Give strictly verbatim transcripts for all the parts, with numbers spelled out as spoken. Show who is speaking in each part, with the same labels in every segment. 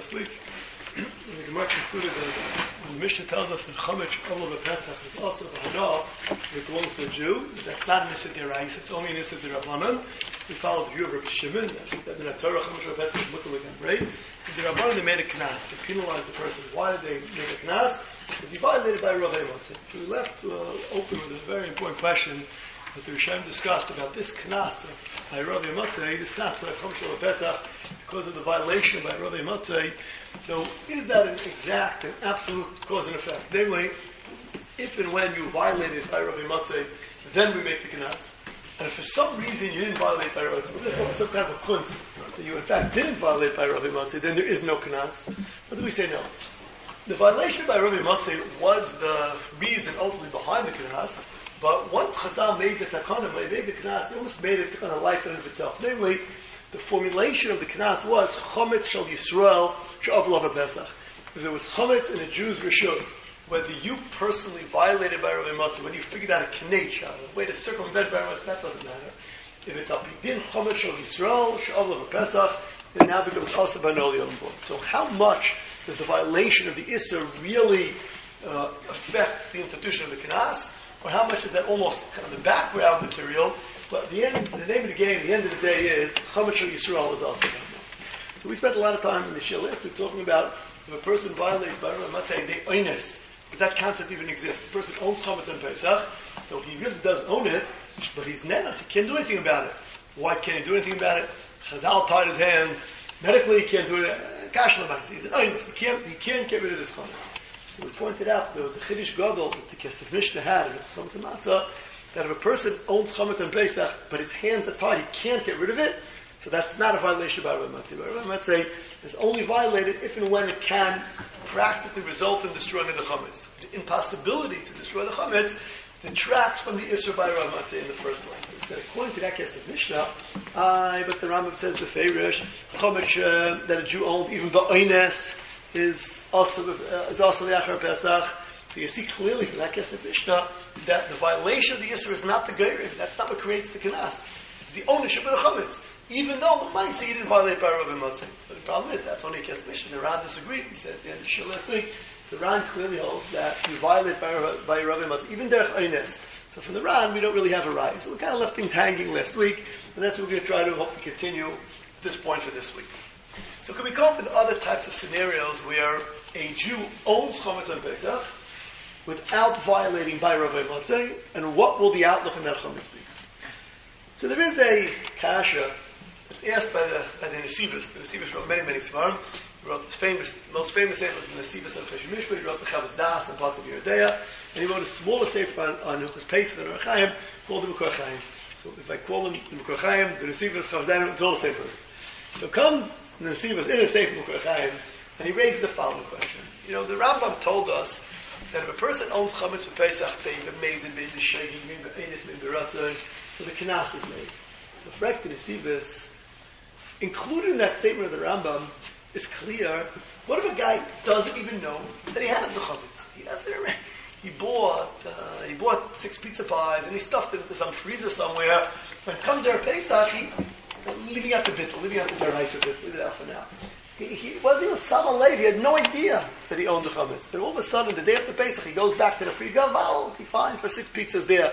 Speaker 1: last week. The Gemara concluded that when the Mishnah tells us that Chametz Avla Pesach is also a Hana that belongs to a Jew, that's not an Issa D'Oraisa, it's only an Issa D'Rabbanan. We follow the view of Rabbi Shimon. I think that in the Torah, Chametz Avla Pesach is Mutal again, right? The Rabbanan, they made a Knas to penalize the person. Why did they make a Knas? Because he violated by Rav Eimotzei. So we left uh, open with a very important question that the Rishonim discussed about this Knas by Rav Eimotzei, this Knas by Chametz Avla Pesach, because of the violation by Rav Eimotzei. So is that an exact and absolute cause and effect? Namely, if and when you violated by Rav Eimotzei, then we make the Knas. And if for some reason you didn't violate by Rav Eimotzei, some kind of a kunz, that you in fact didn't violate by Rav Eimotzei, then there is no Knas. What do we say no? The violation by Rav Eimotzei was the reason ultimately behind the Knas, but once Chazal made the Takana, they made the Knas, they almost made it on a life in of itself. Namely, the formulation of the Knas was Chometz Shal Yisrael She'avla Pesach. If there was Chometz in a Jew's Rishus, whether you personally violated by Rav Eimotzei, whether you figured out a Knech, a way to circumvent by Rav Eimotzei, that doesn't matter. If it's Al Pidin Chometz Shal Yisrael She'avla Pesach, it now becomes also by Noli Yom Tov. So how much does the violation of the Issa really uh, affect the institution of the Knas? Or how much is that almost kind of the background material? But the end, the name of the game, the end of the day is Chametz Shal Yisrael is also. So we spent a lot of time in the Shilif. We're talking about if a person violates by Rav Eimotzei, they oines. Does that concept even exist? A person owns Chametz on Pesach, so he really does own it, but he's nenas. He can't do anything about it. Why can't he do anything about it? Chazal tied his hands. Medically, he can't do it. Kash l'mayis. He's an oines. He can't. He can't get rid of his Chametz. So we pointed out there was a Chiddush Gadol that the Kesef Mishnah had in the Chametz Matzah, that if a person owns Chametz on Pesach, but his hands are tied, he can't get rid of it, so that's not a violation by Rav Eimotzei. Rav Eimotzei is only violated if and when it can practically result in destroying the Chametz. The impossibility to destroy the Chametz detracts from the Isser by Rav Eimotzei in the first place. It said, according to that Kesef Mishnah, I, but the Rambam says the Feirish, Chametz uh, that a Jew owned, even Ba'oines, is also uh, is also the Achar Pesach. So you see clearly from that Kesef Mishnah that the violation of the Yisr is not the Geirim. That's not what creates the Knas. It's the ownership of the Chametz. Even though the might say he didn't violate by Rav Eimotzei. But the problem is that's only a Kesef Mishnah. The Ran disagreed. He said at the end of the Shul last week, the Ran clearly holds that you violate by, by Rav Eimotzei, even Derech Eines. So from the Ran, we don't really have a right. So we kind of left things hanging last week, and that's what we're going to try to hopefully continue at this point for this week. So can we come up with other types of scenarios where a Jew owns Chametz on Pesach without violating by Rav Eimotzei, and what will the outlook on that Chametz be? So there is a kasha that's asked by the by the Nesivos. The Nesivos wrote many, many Svarim. He wrote this famous, most famous sefer was the Nesivos on Cheshire Mishpah. He wrote the Chavos Das and Pasuk Yeridea, and he wrote a smaller sefer on, on Hilchos Pesach and Orach Chaim called the Mekor Chaim. So if I call them the Mekor Chaim, the Nesivos, Chavos Das, it's all the sefer. So comes the Nesivos in a sefer Mekor Chaim, and he raises the following question. You know, the Rambam told us that if a person owns Chametz for Pesach, they amazing, they the shegi, they the enis, they the ratzon, so the Knas is made. So Frek the Nesivos, included in that statement of the Rambam, is clear. What if a guy doesn't even know that he has the Chametz? He doesn't. He bought uh, he bought six pizza pies and he stuffed it into some freezer somewhere. When it comes there Pesach, he leaving out the bit, leaving out the deraisa bit, leave it out for now. He, he wasn't even Sama Lev. He had no idea that he owns the Chametz. Then all of a sudden, the day after Pesach, he goes back to the free gaval. He finds for six pizzas there.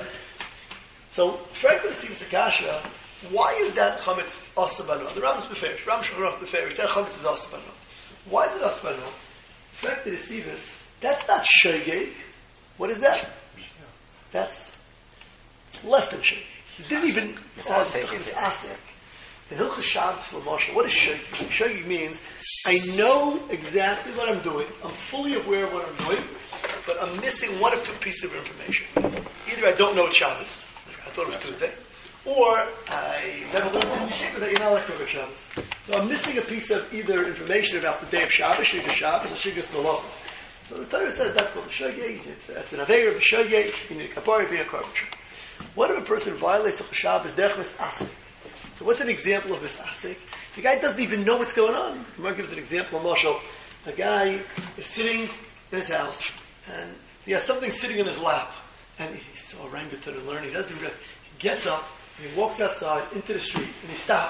Speaker 1: So, frankly, seems Akasha. Why is that Chametz asabano? The Rambam's beferish. Ram Shulchan beferish. That Chametz is asabano. Why is it asabano? Frankly, the Sivas. That's not shogeg. What is that? That's it's less than shogeg. He didn't even. It's asik. The Hilchos Shabbos L'Mashal, what is shogeg? Shogeg means, I know exactly what I'm doing, I'm fully aware of what I'm doing, but I'm missing one of two pieces of information. Either I don't know it's Shabbos, I thought it was Tuesday, or I never learned in the Yeshiva that you're not like to Shabbos. So I'm missing a piece of either information about the day of Shabbos, Shigas Shabbos, or Shigas Malachos. So the Torah says that's called a shogeg, it's, it's an aveir of a shogeg, in a kapara, being a carpenter. What if a person violates a Shabbos, derechmas asik? So what's an example of this asik? The guy doesn't even know what's going on. The Gemara gives an example of Marshall. A guy is sitting in his house, and he has something sitting in his lap, and he's so orangutan and learning. He doesn't even. He gets up and he walks outside into the street, and he stops,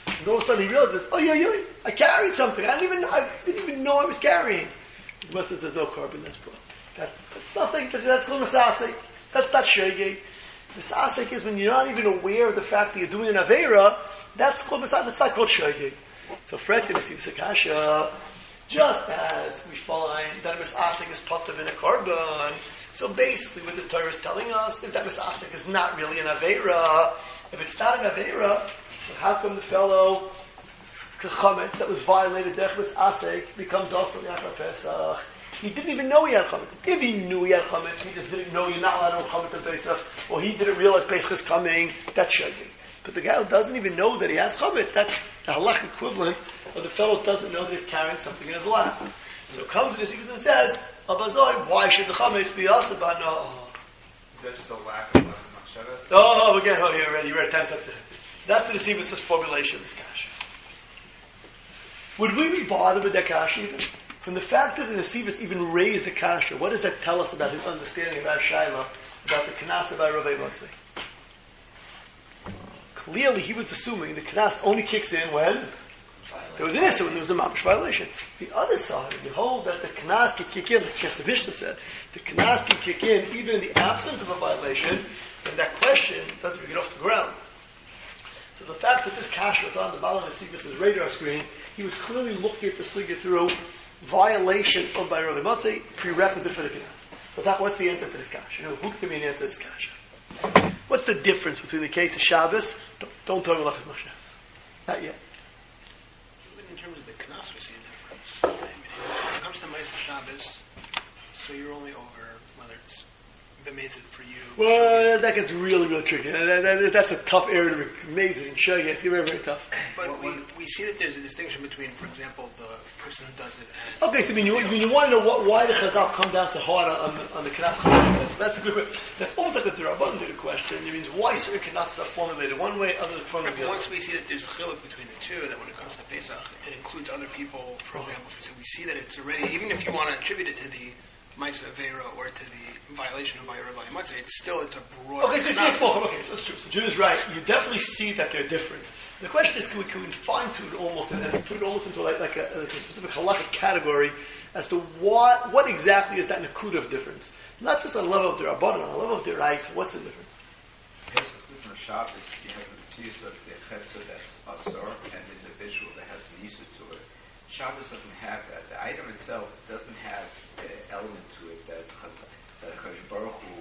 Speaker 1: And all of a sudden he realizes, oh, yeah, yeah, I carried something. I didn't even, I didn't even know I was carrying. The Gemara says there's no carbon that's brought. That's, that's nothing. That's, that's called Masasik. That's not Shegeg. Masasik is when you're not even aware of the fact that you're doing an Aveira. That's called Masasik. That's not called Shegeg. So, Frektin is Sakasha. Just as we find that Masasik is Potav in a carbon. So basically what the Torah is telling us is that Masasik is not really an Aveira. If it's not an Aveira, then how come the fellow Chametz that was violated, Derech Masasik, becomes also Yachar Pesach? He didn't even know he had Chametz. If he knew he had Chametz, he just didn't know you're not allowed to have Chametz on Pesach, or he didn't realize Pesach is coming, that's Shegeg. But the guy who doesn't even know that he has Chametz, that's the halach equivalent of the fellow who doesn't know that he's carrying something in his lap. So it comes to the Sikh and says, Abazoi, why should the Chametz be Asaba? No.
Speaker 2: Is that just a lack of Machshavas?
Speaker 1: Oh, again, oh, you read, you read ten steps ahead. That's the Nesivus' formulation of this Kasha. Would we be bothered with that Kasha even? From the fact that the Nesivus even raised the Kasha, what does that tell us about his understanding about Shaila, about the Knas by Rav Motzi? Clearly, he was assuming the Knas only kicks in when there was an issue, when there was a mamish violation. The other side, we hold that the Knas can kick in, like Kesavishna said, the Knas can kick in even in the absence of a violation, and that question doesn't even get off the ground. So the fact that this Kasha was on the Baal Nesivus' radar screen, he was clearly looking at the Sugya through violation of by Rav Motzi, prerequisite for the Knas. But that, what's the answer to this Kasha? You know, who can give me an answer to this Kasha? What's the difference between the case of Shabbos? Don't, don't tell me Lachas Moshes. Not yet.
Speaker 3: Even in terms of the Knas, we see a difference. I mean, when it comes to Ma'aseh Shabbos, so you're only over whether it's B'mezid for you.
Speaker 1: Well, that gets really, really tricky. That, that, that's a tough area to be amazing and show you. It's very, very tough.
Speaker 3: But we, we see that there's a distinction between, for example, the person who does it and...
Speaker 1: Okay, so I mean, you, you, you want to know what, why the Chazal come down so hard on, on the Knas? That's, that's a good question. That's almost like a D'Rabbanan did a question. It means why certain Knas are formulated one way, other than formulated the other.
Speaker 3: Once we see that there's a chiluk between the two, that when it comes to Pesach, it includes other people, for example, so we see that it's already, even if you want to attribute it to the Ma'aseh Aveira or to the violation of Bayra by Matzah, it's still, it's a broad...
Speaker 1: Okay, so see, it's both. Okay, so that's true. So Judah is right. You definitely see that they're different. The question is, can we, can we fine-tune it almost and, and put it almost into like, like, a, like a specific halachic category as to what what exactly is that nakuda of difference? Not just on the level of the Rabbanan, on the level of the Rais, what's the difference?
Speaker 4: Yes, with Shabbos, you have the mitzvah of the chetza that's asor and the individual that has an issue to it. Shabbos doesn't have that. The item itself doesn't have the element to it that that HaKadosh Baruch Hu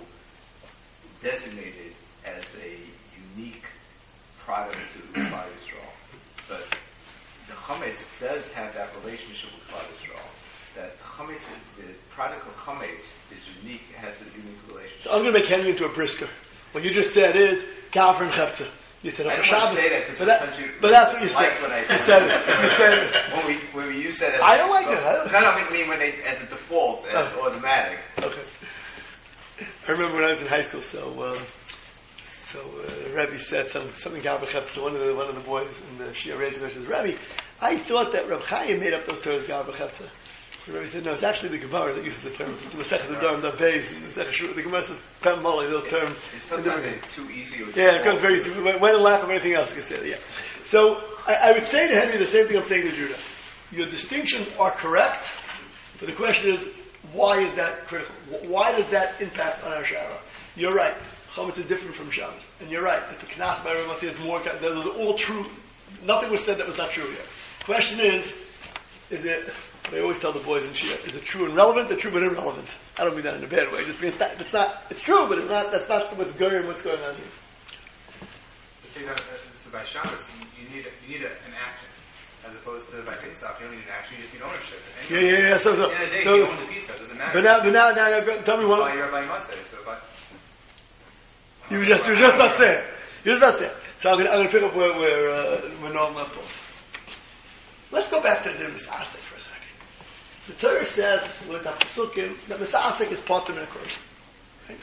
Speaker 4: designated as a unique product to Klal Yisrael. But the chametz does have that relationship with Klal Yisrael. That chametz, the product of chametz, is unique. It has a unique relationship.
Speaker 1: So I'm going to make Henry into a brisker. What you just said is Gavrin Chepza. You said
Speaker 4: I don't
Speaker 1: Shabbos,
Speaker 4: want to say that because
Speaker 1: but, that, but that's what you said.
Speaker 4: What I
Speaker 1: you said it. You said it.
Speaker 4: When we when we use that as
Speaker 1: I don't like it. I don't
Speaker 4: no, no, I mean when they as a default, as
Speaker 1: oh.
Speaker 4: automatic.
Speaker 1: Okay. I remember when I was in high school. So, um, so uh, Rebbe said some something Gavrin Chepza. One of the one of the boys in the Shia raising says, Rebbe, I thought that Reb Chaim made up those terms Gavrin Chepza. The Rebbe said, no, it's actually the Gemara that uses the terms. It's the Masechah Zedarim, the Beis, and the Masechah. The Gemara says Pem Mali, those terms.
Speaker 4: It's sometimes it's too easy.
Speaker 1: Yeah, it comes very easy. When in lack of anything else, you can say that. Yeah. So I, I would say to Henry the same thing I'm saying to Judah. Your distinctions are correct, but the question is, why is that critical? Why does that impact on our Shabbos? You're right. Chametz is different from Shabbos, and you're right that the Knas by Rav Motzi is more. Those are all true. Nothing was said that was not true here. Question is, is it? They always tell the boys in Shia, is it true and relevant or true but irrelevant? I don't mean that in a bad way. It just means that it's not, it's true, but it's not, that's not what's going, what's going on here.
Speaker 2: So, that, so by Shabbos, you, you need, a, you need a, an action. As opposed to by Pesach, you don't need an action, you just need ownership.
Speaker 1: Yeah, yeah, yeah. So, so,
Speaker 2: in a day,
Speaker 1: so,
Speaker 2: you own the pizza, it doesn't matter.
Speaker 1: But now, but now, now, now tell me what.
Speaker 2: Well, you're by Matzah, so by...
Speaker 1: You were just, you were just not saying. You were just not saying. So I'm going to pick up where, where, uh, where Noam left off. Let's go back to the Misasek for a second. The Torah says, with the Pesukim, that Misasek is part of the Kurban. Right?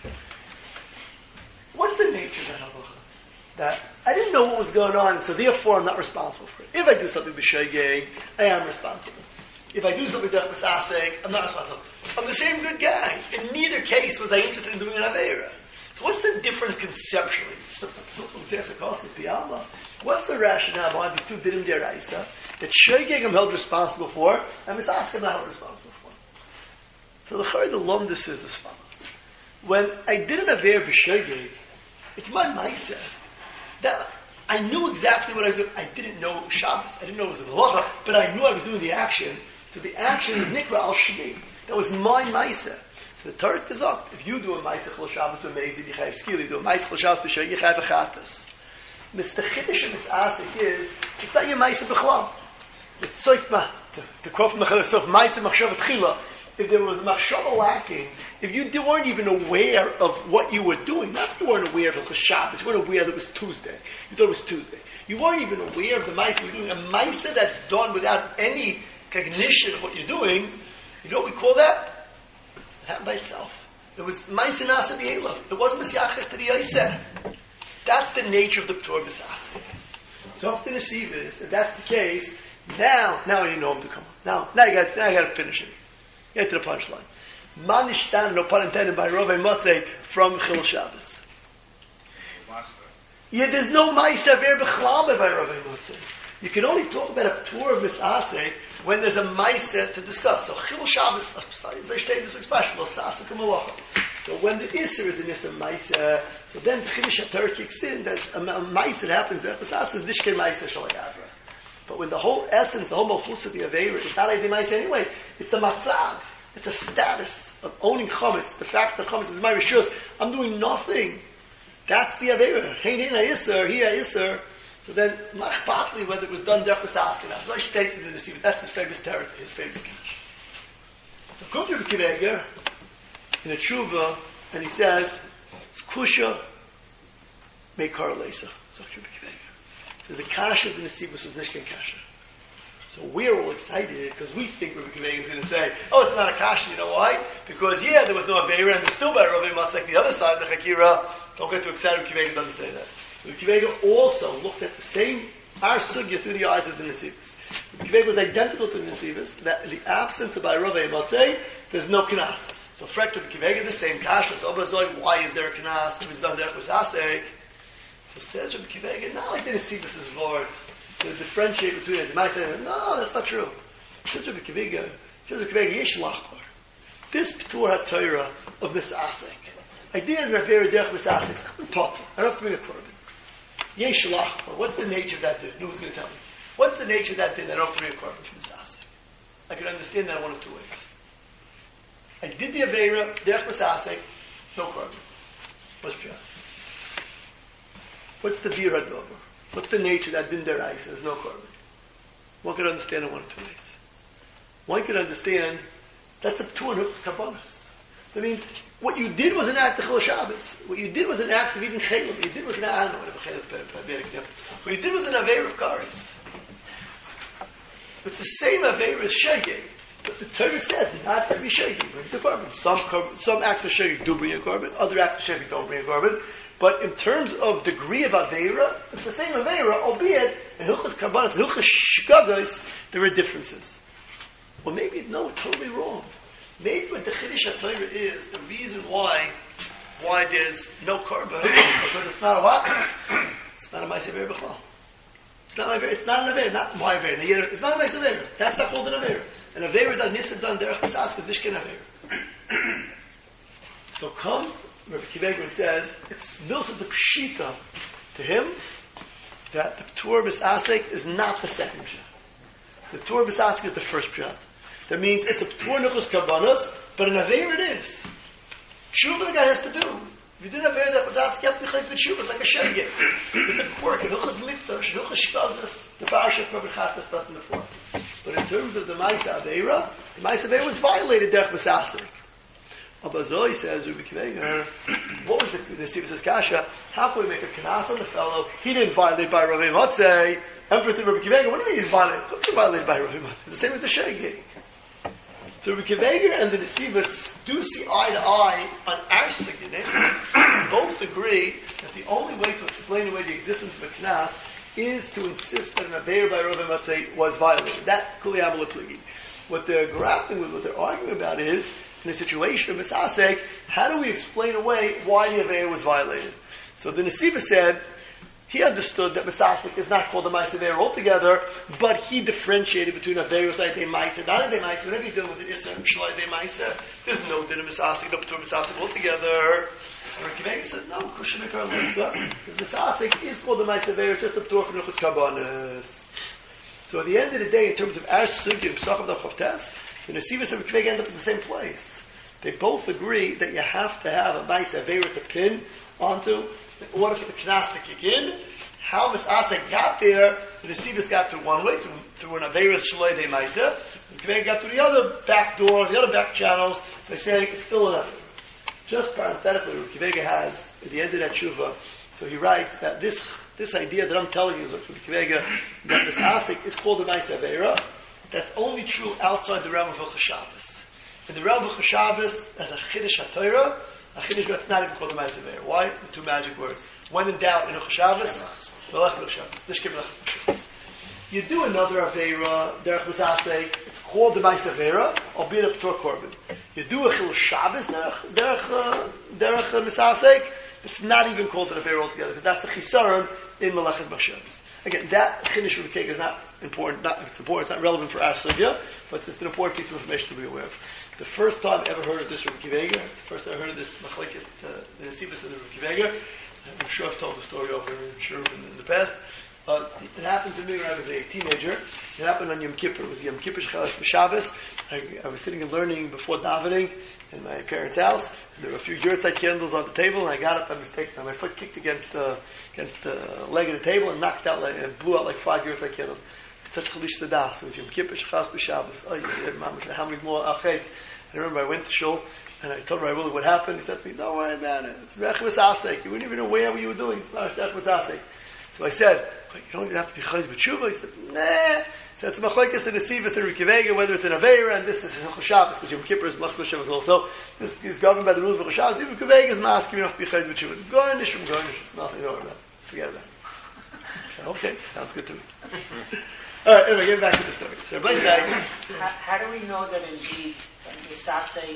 Speaker 1: What's the nature of that halacha? That I didn't know what was going on, so therefore I'm not responsible for it. If I do something b'shegeg, I am responsible. If I do something that Misasek, I'm not responsible. I'm the same good guy. In neither case was I interested in doing an Aveira. So what's the difference conceptually? What's the rationale behind these two dinim deraisa that Shogeg I'm held responsible for and Misaskim I'm not held responsible for? So the Chayr, the Lomdus is as follows. When I did an Aver b'Shogeg, it's my Maisa. That I knew exactly what I was doing. I didn't know it was Shabbos. I didn't know it was a Halacha, but I knew I was doing the action. So the action is Nikra al Shogeg. That was my Maisa. So the Torah is up. If you do a Maisa Chol Shabbos with Mezi, you have skill. You do a Maisa Chol Shabbos b'Shogeg, you have a Chatas. Mister Chiddush and Misasik is, it's not your Maisa b'Chlam. It's Soifma. To, to quote from the Chiddush, so if Maisa Machshav Tchila, if there was a Machshav lacking, if you weren't even aware of what you were doing, not that you weren't aware of the Shabbos, you weren't aware that it was Tuesday. You thought it was Tuesday. You weren't even aware of the Maisa you're doing. A Maisa that's done without any cognition of what you're doing, you know what we call that? It happened by itself. It was Maisa Nasa B'Elav. It wasn't Misyachas to the Yoseh. That's the nature of the P'tur B'Sasik. So if the Nesiv is, if that's the case, now, now you know him to come on. Now, now you got, now you got to finish it. Get to the punchline. Manishtan, no pun intended, by Rove Motzei from Chil Shabbos. Yeah, there's no Ma'aseh Aver B'Chlam by Rove Motzei. You can only talk about a tour of Misaseh when there's a Ma'aseh to discuss. So Chil Shabbos, as I stated this week's Pashto, Sasek Malacha. So when the Isser is an Isser Ma'aseh, so then the Chiddush HaTorah kicks in, there's a Ma'aseh that happens there. Misaseh is Nishkei Ma'aseh Shalai Avra. But when the whole essence, the whole Malchus of the Aveira is not a Ma'aseh anyway, it's a Matzah. It's a status of owning Chametz. The fact that Chametz is my Rishus, I'm doing nothing. That's the Aveira. Hein hein ha'isser, hi ha'isser. So then, machpatli, whether it was done derech b'saskina. So I should take it to the Nesiv. That's his famous territory, his famous cash. So comes to Rebbe Akiva Eiger in a tshuva, and he says, Kusha meikar leisa. So Rebbe Akiva Eiger says the kasha of the Nesiv was nishken kasha. So we're all excited because we think Rebbe Akiva Eiger is going to say, oh, it's not a kasha. You know why? Because yeah, there was no Aveira, and there's still by Rebbe Matz like the other side of the Chakira. Don't get too excited. Rebbe Akiva Eiger doesn't say that. Rebbe Akiva Eiger also looked at the same our sugya through the eyes of the Nesivos. Rebbe Akiva Eiger was identical to the Nesivos, that in the absence of Bayrovei Matzei, there's no Knas. So Frekt Rebbe Akiva Eiger, the same kasha. So Obazoi, why is there a Knas? It was done there with Asek. So says Rebbe Akiva Eiger, not like the Nesivos is Vord to differentiate between it. You might say, no, that's not true. Says Rebbe Akiva Eiger, says Rebbe Akiva Eiger, Yesh Lachbar. This P'tur HaTorah of this Asek. I didn't refer to Derech Misasek. It's called Potter. I don't have to bring a korban. Yesh Lachbar. What's the nature of that din? Who's going to tell me? What's the nature of that din? I don't have to bring a korban from this Asek. I can understand that in one of two ways. I did the Aveira, Derech Misasek, no korban. What's pshat? What's the Bir HaDover? What's the nature of that din deraisa? There's no korban. One could understand in one of two ways. One could understand that's a two and hooks kabbalas. That means what you did was an act of Chil Shabbos. What you did was an act of even Chayla. What you did was an act, I don't know whatever Chayla is a bad example. What you did was an Aveir of Karis. It's the same Aveir as Shegeg. But the Torah says not every Shegeg brings a korban. Some, some acts of Shegeg do bring a korban, other acts of Shegeg don't bring a korban. But in terms of degree of Aveira, it's the same Aveira, albeit in Hilchas Kabbalas, Hilchas Shgados, there are differences. Well, maybe, no, totally wrong. Maybe what the Chiddush HaTorah is, the reason why why there's no korban, because it's not a what? It's not a Ma'aseh Aveira B'chal. It's not an Aveira. It's not an Aveira. Not my Aveira. It's not a Ma'aseh Aveira. That's not called an Aveira. An Aveira that Nisa done derech Misasek is Nishken Aveira. So comes Rebbe Akiva Eiger and says it's milsa the pshita to him that the P'tur B'Sasek is not the second pshat. The P'tur B'Sasek is the first pshat. That means it's a P'tur Nuchos Kabbanos, but an Aveir it is. Tshuva the guy has to do. If you didn't Aveir that was asked, you have to be chayz with Tshuva. It's like a Shegeg. It's a quirk. In Nuchos Mikdash, Nuchos Shkadas, the Parsha of Rebbe Chatas doesn't apply. But in terms of the Ma'aseh Aveira, the Ma'aseh Aveira was violated derech B'Sasek. Abazoi says, Rebbe Akiva Eiger, what was the Nesivos Kasha? How can we make a Knas on the fellow? He didn't violate by Rebbe Motzei. Emperor to Rebbe Akiva Eiger, what do you mean he didn't violate? What's he violated by Rebbe Motzei? It's the same as the Shegeg. So Rebbe Akiva Eiger and the Nesivos do see eye to eye on our signet. Both agree that the only way to explain away the existence of a Knas is to insist that an Aveir by Rebbe Motzei was violated. That Kuli Amal Pligi. what they're grappling with, what they're arguing about is, in a situation of Misasek, how do we explain away why the Aveira was violated? So the Nesiva said, he understood that Misasek is not called a Maisa Aveira altogether, but he differentiated between Aveira Zaydei Maisa, not Zaydei Maisa. Whenever you deal with an Issa and Shalai Maisa, there's no din of Misasek, no B'tur Misasek altogether. And Rav Akiva said, no, Kushanikar Lisa, Misasek is called a Maisa Aveira, it's just a B'tur for Nuchus Kabbanis. So at the end of the day, in terms of our Sugi and Pesach of the Chavtes, the Nesivos and Rav Akiva end up in the same place. They both agree that you have to have a Maisa Aveira to pin onto in order for the Knas to kick in. How Misasek got there, the Nesivos got through one way, through, through an Aveira's Shaloi De Maisa. The Kvega got through the other back door, the other back channels, by saying it's still an Aveira. Just parenthetically, Kvega has, at the end of that Shuvah, so he writes that this this idea that I'm telling you, from Kvega, that Misasek is called a Maisa Aveira, that's only true outside the realm of Hilchos Shabbos. In the realm of Hilchos Shabbos, as a Chiddush HaTorah, a Chiddush that's not even called a Maisa Aveira. Why? The two magic words. When in doubt in Hilchos Shabbos, Melech Hilchos Shabbos. Nishkim Melech Hilchos Shabbos. You do another Aveira, Derech Misasek, it's called the Maisa Aveira, albeit a P'tor Korban. You do a Chilul Shabbos, Derech, Derech, Derech Misasek, it's not even called an Aveira altogether, because that's the Chisaron in Melech Shabbos. Again, that Chiddush of the cake is not important, not, it's important, it's not relevant for our Sugya, but it's just an important piece of information to be aware of. The first time I ever heard of this Rav Akiva, the first time I heard of this Machlekes, uh, the Nesivos and the Rav Akiva, I'm sure I've told the story over in Sherman in the past. Uh, it happened to me when I was a teenager. It happened on Yom Kippur. It was Yom Kippur Shechalash B'Shabbos. I, I was sitting and learning before davening in my parents' house. And there were a few yurtzeit candles on the table, and I got up by mistake, and my foot kicked against the against the leg of the table and knocked out, like, and blew out like five yurtzeit candles. It's such chalish sadas. It was Yom Kippur Shechalash B'Shabbos. Oh, yeah, how many more achetz? I remember I went to shul, and I told Rabbi what happened. He said to me, don't worry about it. It's Rech Misasek. You wouldn't even know what you were doing. It's not Rech Misasek. So I said, you don't even have to be Chayz B'Tshuva. He said, nah. So it's Machlekes and Nesivos and Rav Akiva, whether it's an Aveira, and this is Hilchos Shabbos, because Yom Kippur is Melech Shabbos also. This is governed by the rules of Hilchos Shabbos. Rav Akiva is masking, you don't have to be Chayz B'Tshuva. It's garnish from garnish. It's nothing to worry about. Forget about it. Okay, sounds good to me. All right, anyway, getting back to the story. So everybody saying,
Speaker 5: how, how do we know that indeed Misasek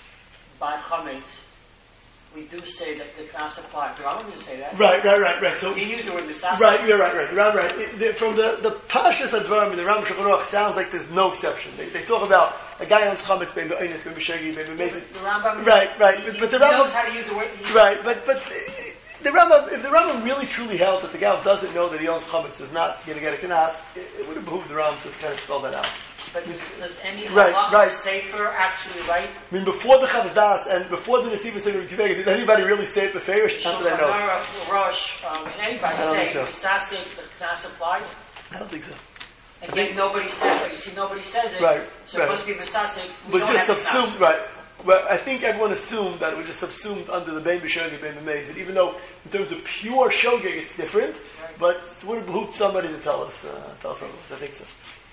Speaker 5: by Chametz, we do say that the Knas applies? The Rambam didn't say that.
Speaker 1: Right, right, right, right. So
Speaker 5: he used the word Misasek.
Speaker 1: Right, you're right, right, right, right. It, the, from the the Pashas Advarim in the Rambam Shulchan Aruch sounds like there's no exception. They, they talk about a guy on Chametz, maybe Einis, maybe Shegi, maybe Mezid.
Speaker 5: The Rambam,
Speaker 1: right, right. But, but the
Speaker 5: he
Speaker 1: Rambam
Speaker 5: knows how to use the word.
Speaker 1: Right, but but. The Rambam, if the Rambam really truly held that the guy who doesn't know that he owns chametz is not going to get a kanas, it, it would have behooved the Rambam to just kind of spell that out.
Speaker 5: But does any
Speaker 1: right,
Speaker 5: halacha
Speaker 1: right.
Speaker 5: sefer actually write?
Speaker 1: I mean, before the Chavos Das and before the Nesivos and Rav Akiva, did anybody really say it beferish? Not that I know.
Speaker 5: Shulchan Rosh, um, and anybody say so. Misasek, the Knas applies?
Speaker 1: I don't think so.
Speaker 5: And yet nobody says it. You see, nobody says it.
Speaker 1: Right,
Speaker 5: so
Speaker 1: right.
Speaker 5: it must be Misasek.
Speaker 1: We but just subsumed, right. Well, I think everyone assumed that it was just subsumed under the Bein B'Shogeg, Bein B'Mezid, even though in terms of pure Shogeg it's different, right. But it would have behooved somebody to tell us, uh, tell us otherwise. I think so.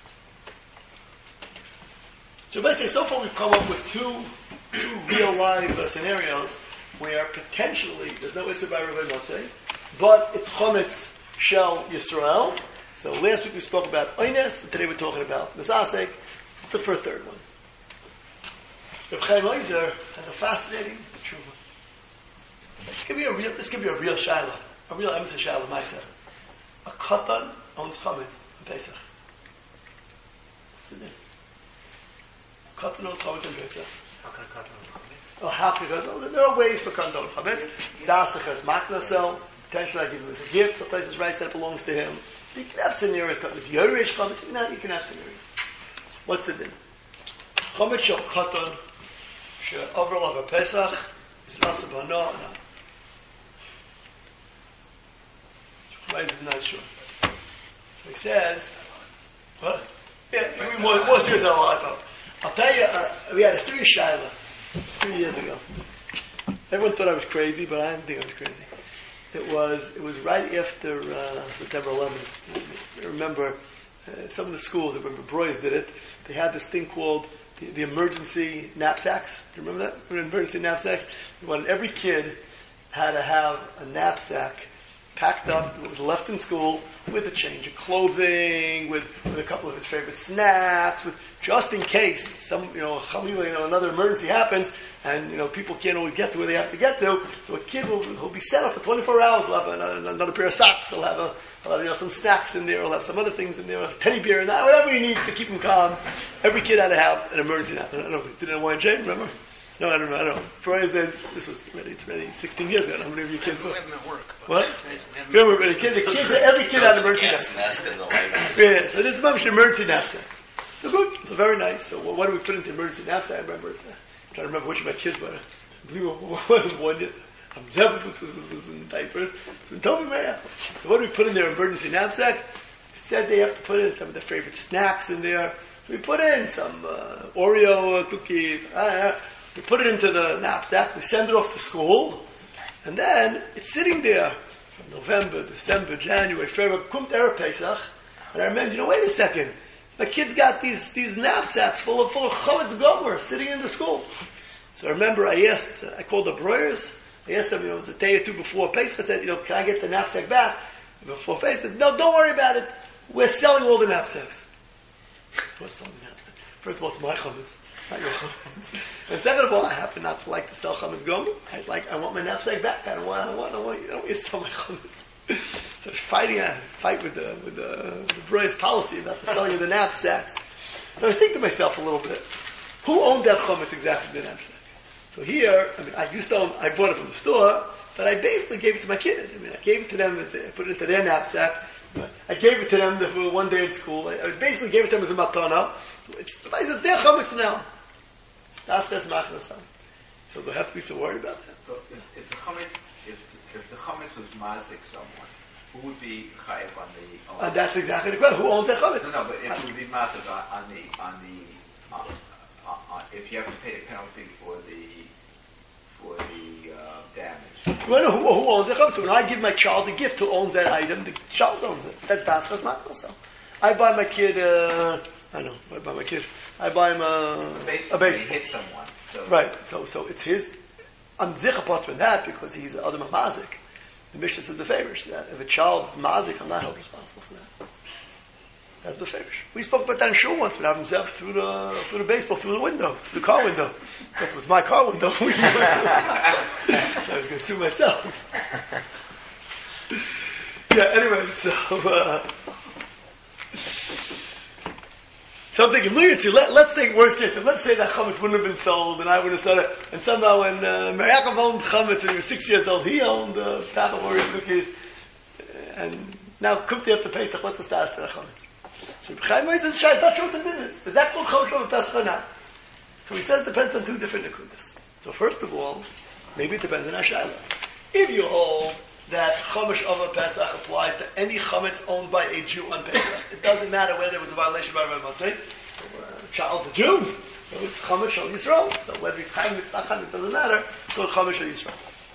Speaker 1: So basically, so far we've come up with two, two real live uh, scenarios where potentially there's no Issa by Rabbi Motzei, but it's Chometz Shel Yisrael. So last week we spoke about Oynes, and today we're talking about Misasek. It's the first third one. Reb Chaim Oizer has a fascinating tshuva. This could be a real, this could be a real shaila, a real emphasis shaila, Ma'aser. A katan owns chametz in Pesach. What's the name? Katan owns chametz in Pesach.
Speaker 2: How can a katan own chametz?
Speaker 1: Oh, how can oh, there are ways for katan to own chametz. Dasach has makna sell. Potentially, I give him as a gift. The place is right that it belongs to him. You can have scenarios. It's Yorish chametz. No, you can have scenarios. What's the din? Chametz shel katan. Overall of a Pesach is Nasab Hana. No. Why is it not sure? So he says, what? Yeah, we more, more serious than a lot of. I'll tell you, uh, we had a serious Shaila three years ago. Everyone thought I was crazy, but I didn't think I was crazy. It was, it was right after uh, September eleventh. I remember uh, some of the schools, I remember Broyes did it, they had this thing called The, the emergency knapsacks. Do you remember that? Emergency knapsacks. When every kid had to have a knapsack packed up, it was left in school with a change of clothing, with, with a couple of his favorite snacks, with just in case some, you know, chalila, you know, another emergency happens, and, you know, people can't always get to where they have to get to, so a kid will, will be set up for twenty-four hours, he'll have another, another pair of socks, he'll have, a, he'll have, you know, some snacks in there, he'll have some other things in there, he'll have teddy bear, and that, whatever he needs to keep him calm. Every kid had to have an emergency nap. I don't know, did it want Jane, remember? No, I don't know, I don't know. Friday said, this was already, it's already sixteen years ago, how many of you kids were?
Speaker 3: We haven't at work.
Speaker 1: What? Remember, the kids, the kids, every kid had an emergency nap. Yeah, so this is an emergency knapsack. So good, so very nice. So well, what do we put into the emergency knapsack? I remember, I'm trying to remember which of my kids were. I believe I wasn't born yet. I'm Jeff was, was, was in diapers. So told me, man. So what do we put in their emergency knapsack? It said they have to put in some of their favorite snacks in there. So we put in some uh, Oreo cookies. Uh, we put it into the knapsack. We send it off to school. And then it's sitting there from November, December, January, February, Kumt Erev Pesach. And I remember, you know, wait a second. My kids got these, these knapsacks full of, full of Chametz Gomer sitting in the school. So I remember I asked, I called the Breuers. I asked them, you know, it was a day or two before Pesach. I said, you know, can I get the knapsack back? Before Pesach, I said, no, don't worry about it. We're selling all the knapsacks. We're selling the knapsacks. First of all, it's my chametz, not your chametz. And second of all, I happen not to like to sell chametz gomer. I like, I want my knapsack back. I don't want, I don't want, I don't want, I don't want you to sell my chametz. So I was fighting a fight with the with the, the Breuer's policy about the selling of the knapsacks. So I was thinking to myself a little bit, who owned that chametz exactly, the knapsack? So here, I mean, I used to own, I bought it from the store, but I basically gave it to my kids. I mean, I gave it to them, as I put it into their knapsack. I gave it to them for one day in school. I, I basically gave it to them as a matana. It's, it's their chametz now. That's their machnasam. So they have to be so worried about that.
Speaker 4: So if, if the chametz, if, if the chametz was mazik someone, who would be chayav on the? On
Speaker 1: And that's exactly the question. Who owns that chametz?
Speaker 4: No, no, but if it would be mazik on, on the on the on, on, on, if you have to pay a penalty for the for the uh, damage.
Speaker 1: Well, no, who, who owns that chametz? So when I give my child a gift, who owns that item? The child owns it. That's daskas machnasam. I buy my kid. Uh, I know. I buy my kid. I buy him a,
Speaker 4: a baseball.
Speaker 1: A baseball.
Speaker 4: He hit someone. So.
Speaker 1: Right. So, so it's his. I'm zich apart from that because he's adam mazik. The Mishnah says the favorish that if a child is mazik, I'm not held responsible for that. That's the favorish. We spoke about that in shul once. When I himself through the through the baseball through the window, through the car window. Because it was my car window. So I was going to sue myself. Yeah. Anyway, so. Uh, So I'm thinking, look at you, let, let's think worst case, let's say that chametz wouldn't have been sold, and I would have sold it, and somehow when uh, Mariakov owned chametz when he was six years old, he owned uh, pack of Oreo cookies, and now Kumti after Pesach, what's the status of the chametz? So Chaim says, Shai, that's what it is. Is that called chametz from Pesach or not? So he says it depends on two different nekudas. So first of all, maybe it depends on our shaila. If you hold that chametz of Pesach applies to any chametz owned by a Jew on Pesach. It doesn't matter whether it was a violation by Rabbi Matzeh. So, uh, a child's a Jew, so it's chametz shel Yisrael. So whether he's chametz, it's not chametz, it doesn't matter. So it's chametz shel Yisrael.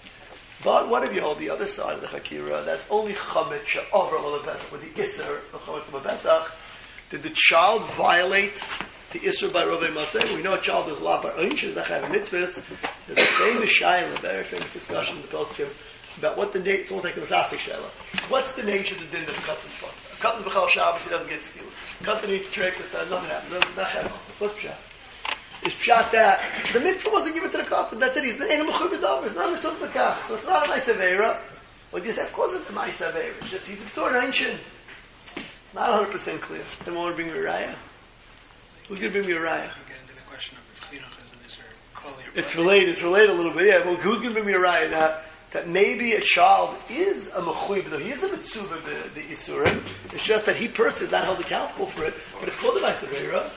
Speaker 1: But what if you hold the other side of the Hakira? That's only chametz shel over all the Pesach, with the Isser of chametz of Pesach. Did the child violate the Isser by Rabbi Matzeh? We know a child is la bar unch, is a chayav mitzvahs. There's a famous shayla, a very famous discussion in the poskim about what the nature, it's almost like a Masasik Shela. What's the nature of the din of Kattan's part? Kattan's B'chal Shabbos, he doesn't get skilled. Kattan eats trekus, nothing happens. Doesn't, not happen. What's Pshat? Is Pshat that the mitzvah wasn't given to the Kattan, that's it, he's the Einam Mechub B'dov, it's not a mitzvah B'kach. So it's not a Ma'aseh What do you say? Of course it's a Ma'aseh Aveira. It's just, he's a Torah ancient. It's not one hundred percent clear. Then want to bring me a Raya? Who's going to bring me a Raya?
Speaker 3: Get into the question of if Chinuch is an Isser.
Speaker 1: It's related, it's related a little bit, yeah. Well, who's going to bring me a Raya now? That maybe a child is a mechuyev, though he is a mitzvah the, the isurim. It's just that he personally is not held accountable for it. But it's called a ma'aseh.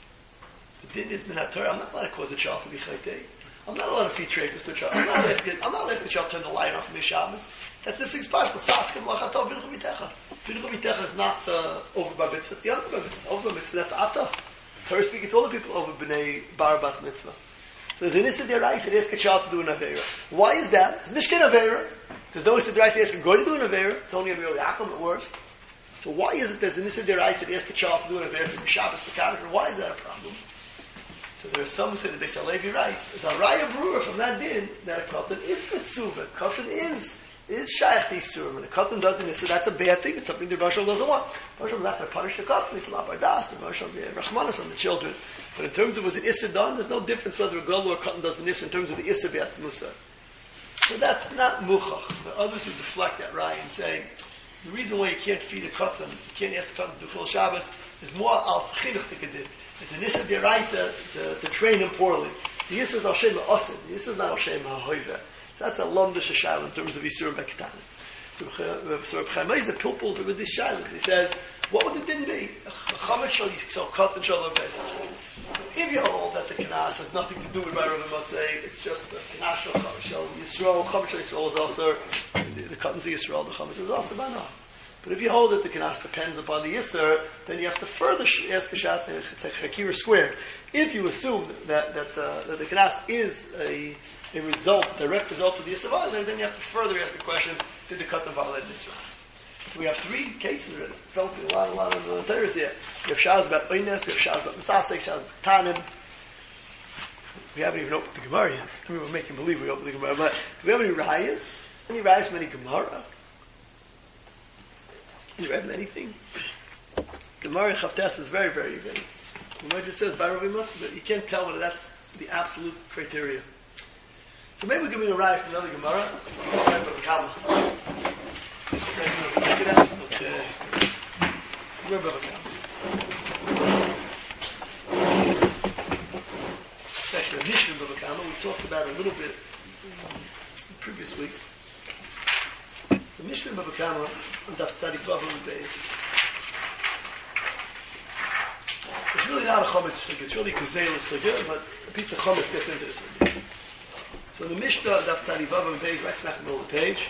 Speaker 1: The din is minat Torah. I'm not allowed to cause a child to be chaytei. I'm not allowed to feed trekus to a child. I'm not allowed to, I'm not allowed to ask the child to turn the light off in the Shabbos. That's this week's parsha. Saskim lachatov v'ilchu v'techa. V'ilchu v'techa is not uh, over by mitzvah. It's the other by mitzvah. Over by mitzvah. That's ata. Torah speaking to all the people over b'nei bar bas mitzvah. So there's an Issa D'Oraisa to ask a child to do an Aveira. Why is that? It's Nishkin Aveira. There's no Issa D'Oraisa to ask a goy to do an Aveira. It's only a real Yaakam at worst. So why is it there's an Issa D'Oraisa to ask a child to do an Aveira from Shabbos to Kaddish? Why is that a problem? So there are some who say that they say Levi writes. There's a Raya Brewer from that din that a Katan is Mitzuvah. Katan is is shaykh to Yisurim. When a Katan does an Issa, that's a bad thing. It's something the Rosh doesn't want. Rosh is not going to punish the Katan. He's not by das. The Rosh will be Rachmanis on the children. But in terms of was an Issa done, there's no difference whether a girl or a Katan does an Issa in terms of the Issa B'atz Musa. So that's not Muchach. The others who deflect that right and say, the reason why you can't feed a Katan, you can't ask the Katan to do full Shabbos, is more al Chinuch Tikadid. It's an Issa D'Oraisa to, to train him poorly. The Issa is Hashem Ha'asid. The Issa is not Hashem Ha'hoiveh. So that's a Lomdish Shayla in terms of Yisurim B'Ketanim. So Reb Chaim Ozer pilpulls with this Shayla. He says, what would the din be? Chametz shall so Katan shall Pesach. If you hold that the Knas has nothing to do with Bayrav Motzei, it's just the Knas shall Chametz Yisrael, Chametz shall Yisrael is also, the Katan's Yisrael, the Chametz is also Banah. But if you hold that the Knas depends upon the Yisr, then you have to further ask a Shatz, it's like Chakira squared. If you assume that, that, uh, that the Knas is a, a result, a direct result of the Yisr violation, then you have to further ask the question, did the Katan violate Yisr? So we have three cases that felt a lot, a lot of the Torahs here. We have Shaz about Oynes, we have Shaz about Masasek, Shaz about Tanim. We haven't even opened the Gemara yet. I mean, we're making believe we opened the Gemara, but do we have any Rayas? Any Rayas from any Gemara? You read anything? Gemara Chavtes is very, very good. Gemara just says Bayrav, but you can't tell whether that's the absolute criteria. So maybe we'll give me a ride from another Gemara. Okay. It's actually a Mishnah Bava Kama. We talked about it a little bit in previous weeks. So Mishnah Bava Kama on Daf Tzadik Vav on the base. It's really not a Chometz Sugya. It's really Gezel Sugya, but a piece of Chometz gets into the Sugya. So the Mishnah on Daf Tzadik Vav on the base, right smack in the middle of the page.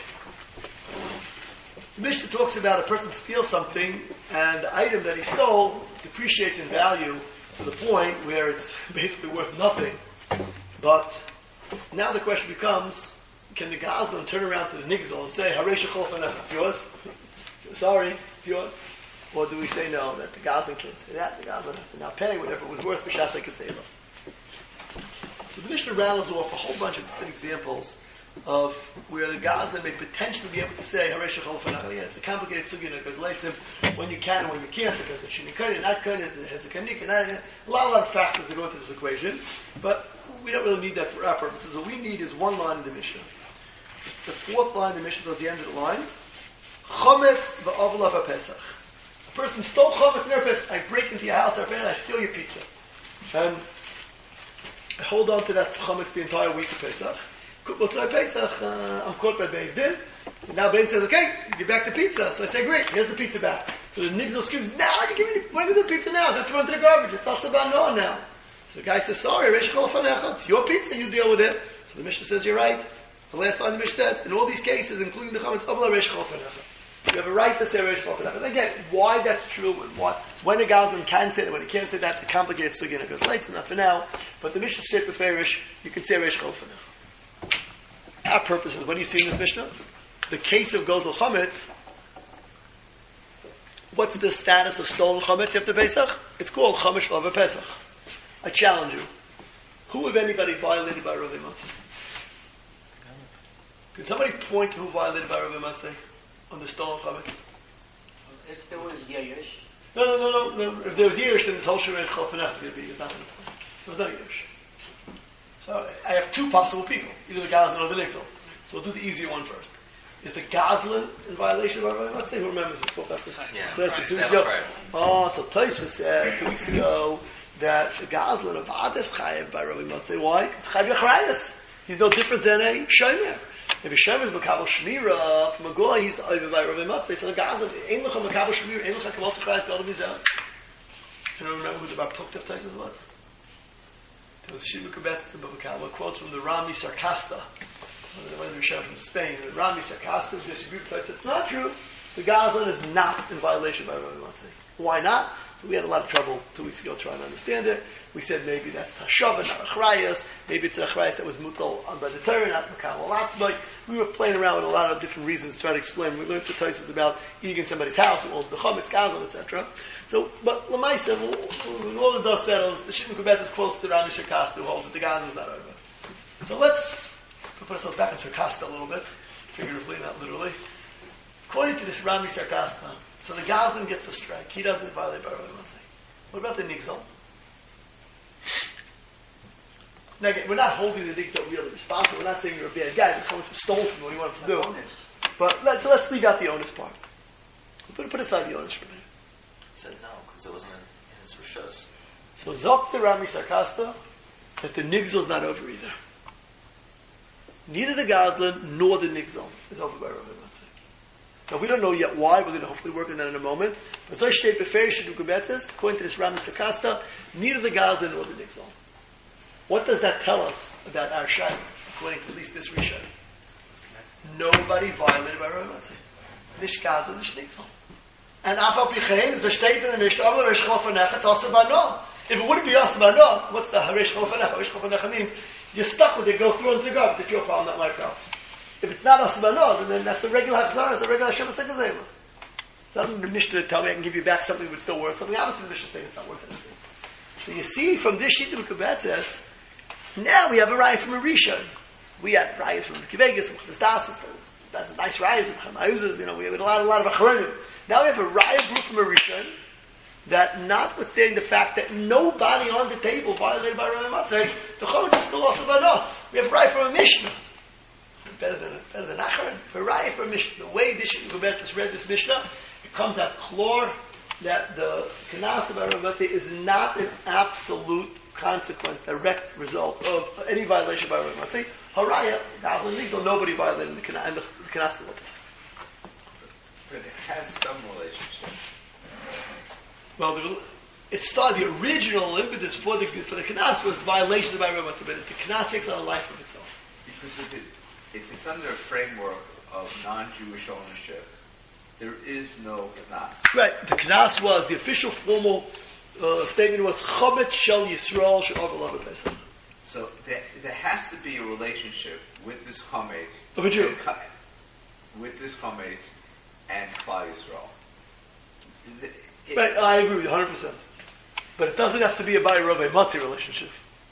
Speaker 1: The Mishnah talks about a person steals something, and the item that he stole depreciates in value to the point where it's basically worth nothing. But now the question becomes, can the Gazlan turn around to the Nigzal and say, Harei Shechol Fanech, it's yours? Sorry, it's yours. Or do we say no, that the Gazlan can't say that, the Gazlan has to now pay whatever it was worth for Shasei Kaseva. So the Mishnah rattles off a whole bunch of different examples of where the Gazlan may potentially be able to say, Harei Shechol Fanech. Yeah, it's a complicated sugya because lights him when you can and when you can't, because it's Shinikani, not Kani, it has a Kanik, and a lot, a lot of factors that go into this equation. But we don't really need that for our purposes. What we need is one line in the Mishnah. It's the fourth line in the Mishnah, towards the end of the line. Chometz v'avla v'pesach. A person stole chometz near Pesach. I break into your house and I steal your pizza. And I hold on to that chometz the entire week of Pesach. Looks like Pesach, uh, I'm caught by Beis Din. And now Beis says, okay, give back the pizza. So I say, great, here's the pizza back. So the Nigzal screams, now you give me the, what do you do the pizza now? Don't throw it into the garbage. It's Asaban Noah now. So the guy says, sorry, Reish Chol Fanecha. It's your pizza, you deal with it. So the Mishnah says, you're right. The last line the Mishnah says, in all these cases, including the comments, Avla Reish Chol Fanecha. You have a right to say Reish Chol Fanecha. And again, why that's true and what, when a Gazlan can say that, when he can't say that's a complicated sugya, it goes late enough for now. But the Mishnah straight with Farish, you can say Reish Chol Fanecha. Our purpose is, what do you see in this Mishnah? The case of Gozel Chametz, what's the status of stolen Chametz after Pesach? It's called Chametz over Pesach. I challenge you. Who, if anybody, violated by Rav Matzeh? Can somebody point to who violated by Rav Matzeh on the stolen Chametz?
Speaker 5: If there was Yerush.
Speaker 1: No, no, no, no, no. If there was Yerush, then this whole Shemay Chalfanech is going to be, it's not going to be. There was no Yerush. So I have two possible people, either the Gazlan or the Nigzal. So we'll do the easier one first. Is the Gazlan in violation of our, let's say who remembers we spoke about this.
Speaker 6: Yeah,
Speaker 1: Two weeks ago. Oh, so Tosfos said two weeks ago that the Gazlan of Ades Chayev by Rabbi Motzei. Why? It's Chayev Yachrayas. He's no different than a Shomer. If a Shomer is Makabel Shmira from a Goy, he's over by Rabbi Motzei. So the Gazlan, Ein Lecha Makabel Shmira, Ein Lecha Kabal Yachrayas, Gadol Mizah. I don't remember who the Bar Pluktev Tosfos was. There was a Shimon Kubetz, the Bava Kama, quotes from the Rami Sarkasta, one of the Rishonim from Spain. The Rami Sarkasta was distributed place. It's not true. The Gazlan is not in violation by Rabbi Matzeh. Why not? So we had a lot of trouble two weeks ago trying to understand it. We said maybe that's Hashava, not Achrayas. Maybe it's Achrayas that was mutal on by the Torah, not Makam Alatzbay. We were playing around with a lot of different reasons to try to explain. We learned the Tosfos about eating in somebody's house, who owns the Chametz, Gazlan, et cetera. So, but Lamaisa, when all the dust settles, the Shimon Kubetz is close to Rami Sarkasta, who holds that the Gazlan is not over. So let's put ourselves back in Sarkasta a little bit. figuratively, not literally. According to this Rami Sarkasta, so the Gazlan gets a strike. He doesn't violate Bar Rabbi Matzah. What about the Nigzal? Now again, we're not holding the Nigzal really responsible. We're not saying you're a bad guy. You're coming to stole from what you want him to do.
Speaker 5: Onus.
Speaker 1: But let's, so let's leave out the onus part. Put, put aside the onus for a minute.
Speaker 6: He said no, because it wasn't in his Rishos.
Speaker 1: So Zok the Rami Sarkasta that the Nigzal is not over either. Neither the Gazlan nor the Nigzal is over by Rabbi Matzah. Now we don't know yet why. We're going to hopefully work on that in a moment. But Zoy Shtei Beferish and Ukebetzes, according to this Rami Sarkasta, neither the Gazlan nor the Nigzal. What does that tell us about our Shai, according to at least this Rishon? Nobody violated by Rabbi Matzah. Nish Gazlan, nish Nigzal. And Afal Pichein, Zoy Shtei in the Mishnah, Amar Resh Chofanech, it's also Bano. If it wouldn't be us Bano, what's the Harish Chofanech? Harish Chofanech means you're stuck with it, go through into the garbage. It's your problem, not my problem. If it's not us Bano, then that's a regular Hafzar, it's a regular Shem HaSekazayla. It's not the Mishnah to tell me I can give you back something that would still worth something. Obviously the Mishnah is saying it's not worth anything. So you see from this sheet of Kubetzes, now we have a raya from a Rishon. We had rayas from Kivegas, from Chesdasis, that's a nice raya from Chamayuzas, you know, we have a lot, a lot of Achronim. Now we have a raya group from a Rishon that, notwithstanding the fact that nobody on the table violated by Rabbi Matzah, the Chomot is still also Bano. We have a raya from a Mishnah. Better than, better than Achron. A raya from a Mishnah. The way this Kubetzes read this Mishnah, it comes out clear that the Kanas of Rabbi Matzah is not an absolute consequence, direct result of any violation by Rabbi Matzah. Haraya, Gazlan Nigzal, nobody violated the Kanas, and the Kanas still applies.
Speaker 4: But it has some relationship.
Speaker 1: Well, the, it started, the original impetus for the for the Kanas was violations by Rabbi Matzah, but the Kanas takes on a life of itself.
Speaker 4: Because if, it, if it's under a framework of non-Jewish ownership, there is no Kanas.
Speaker 1: Right, the Kanas was, the official formal uh, statement was, Chomet Shel Yisrael She'over Lava Pesach.
Speaker 4: So there, there has to be a relationship with this Chomet,
Speaker 1: Of a Jew.
Speaker 4: with this Chomet and Klal Yisrael. The, it,
Speaker 1: Right, I agree with you, one hundred percent. But it doesn't have to be a Bai Rabbi Matzah relationship.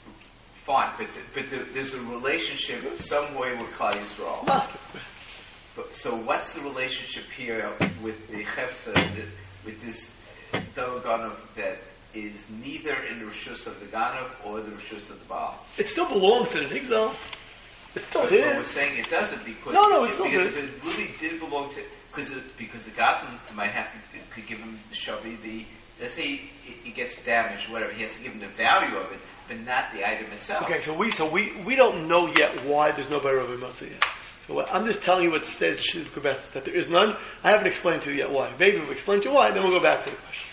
Speaker 4: Fine, but, the, but the, there's a relationship in some way with Klal Yisrael.
Speaker 1: Must.
Speaker 4: But, so what's the relationship here with the Chefsa, the, with this Doganov that is neither in the Rishus of the Ganov or the Rishus of the Baal?
Speaker 1: It still belongs to the Nigzal. It's still
Speaker 4: But,
Speaker 1: his.
Speaker 4: but we're saying it doesn't because
Speaker 1: No, no, it's
Speaker 4: it,
Speaker 1: still
Speaker 4: because
Speaker 1: his.
Speaker 4: if it really did belong to because it, because the Gatan might have to could give him the Shavi the let's say he, he gets damaged whatever he has to give him the value of it but not the item itself.
Speaker 1: Okay, so we so we, we don't know yet why there's no Bai Rabbi Matzah yet. So what, I'm just telling you what it says in Shidduch Kubetzes, that there is none. I haven't explained to you yet why. Maybe we'll explain to you why, then we'll go back to the question.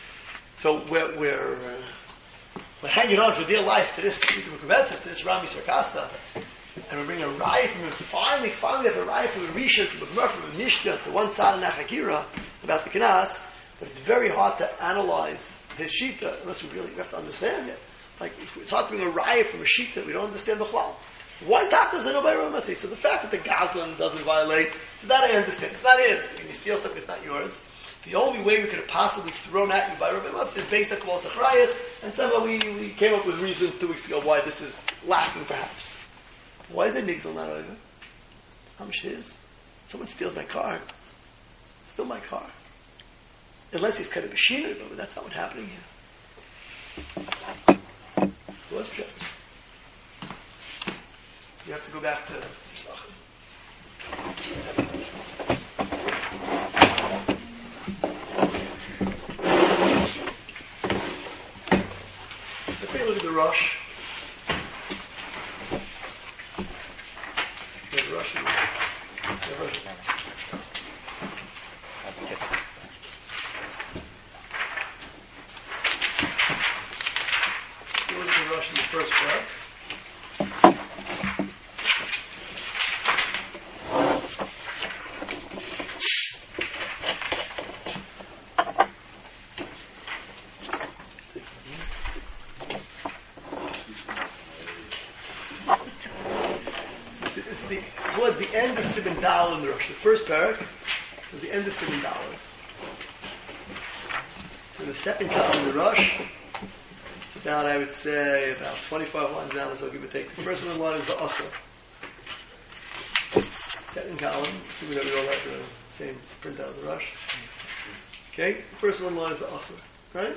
Speaker 1: So we're we're, uh, we're hanging on for dear life to this Shidduch Kubetzes, to this Rami Sarkasta, and we're bringing a raya from him. Finally, finally, we have a raya from a Rishon, from a Gemara, from a Mishnah, to one side of Nachakira about the Kanas. But it's very hard to analyze his shita unless we really have to understand it. Like it's hard to bring a raya from a shita we don't understand the chlal. Why doctors are no Bai Rabbi Matzah? So the fact that the Gazlan doesn't violate, so that I understand. It's not his. When you steal something, it's not yours. The only way we could have possibly thrown at you by Rabbi Matzah is based on Kavos Achrayas, and somehow we, we came up with reasons two weeks ago why this is lacking, perhaps. Why is it Nigzal not over? How much it is? Someone steals my car. Still my car. Unless he's kind of a sheener, but that's not what's happening here. So let's check. You have to go back to Pesachim. Let's take a look at the Rosh. The Rosh. The Rosh. Look at the Rosh in the first part. It's the, towards the end of Siman Dal in the Rosh. The first parak is the end of Siman Dal. So the second column in the Rosh, it's about, I would say, about twenty-five lines down, so give or take. The first one line is the Asr. second column, assuming that we all have the same printout of the Rush. Okay, the first one line is the Asr, right?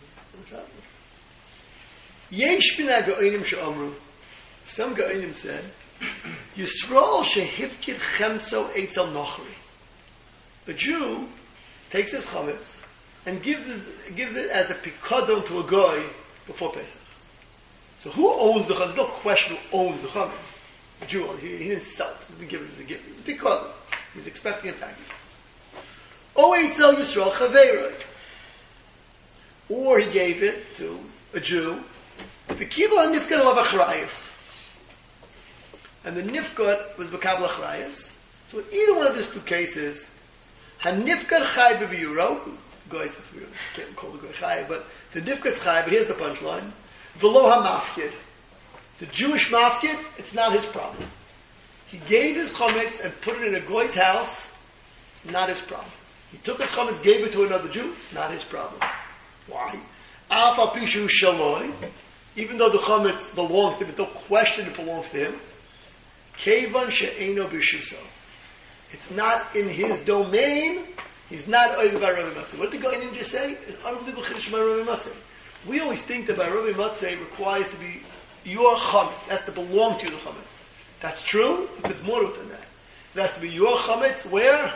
Speaker 1: Yesh bin ha'ga'onim she'amru. Some ga'onim said, Yisrael shehifkid chemso eitzel nochri. A Jew takes his chametz and gives it, gives it as a pikadon to a guy before Pesach. So who owns the chametz? There's no question who owns the chametz. The Jew, he, he didn't sell it. He didn't give it as a gift. It's a pikadon. He's expecting a package. O eitzel Yisrael chaveiroi. Or he gave it to a Jew. The kibla nifkad alav achrayis. And the nifkad was b'kabla achrayis. So in either one of these two cases, hanifkad chay b'viyuro, guy, can't call the guy chay, but the nifkad's chay, but here's the punchline. V'lo ha-mafkid. The Jewish mafkid, it's not his problem. He gave his chametz and put it in a goy's house, it's not his problem. He took his chametz, gave it to another Jew, it's not his problem. Why? Af al pishu shaloi, even though the chametz belongs to him, there's no question it belongs to him. Kevan she'eno b'shuso. It's not in his domain. He's not over by Rabbi Matzeh. What did the Goyim just say? An unbelievable chiddush by Rabbi Matzeh. We always think that by Rabbi Matzeh requires to be your chametz. It has to belong to you, the chametz. That's true, but there's more to it than that. It has to be your chametz where?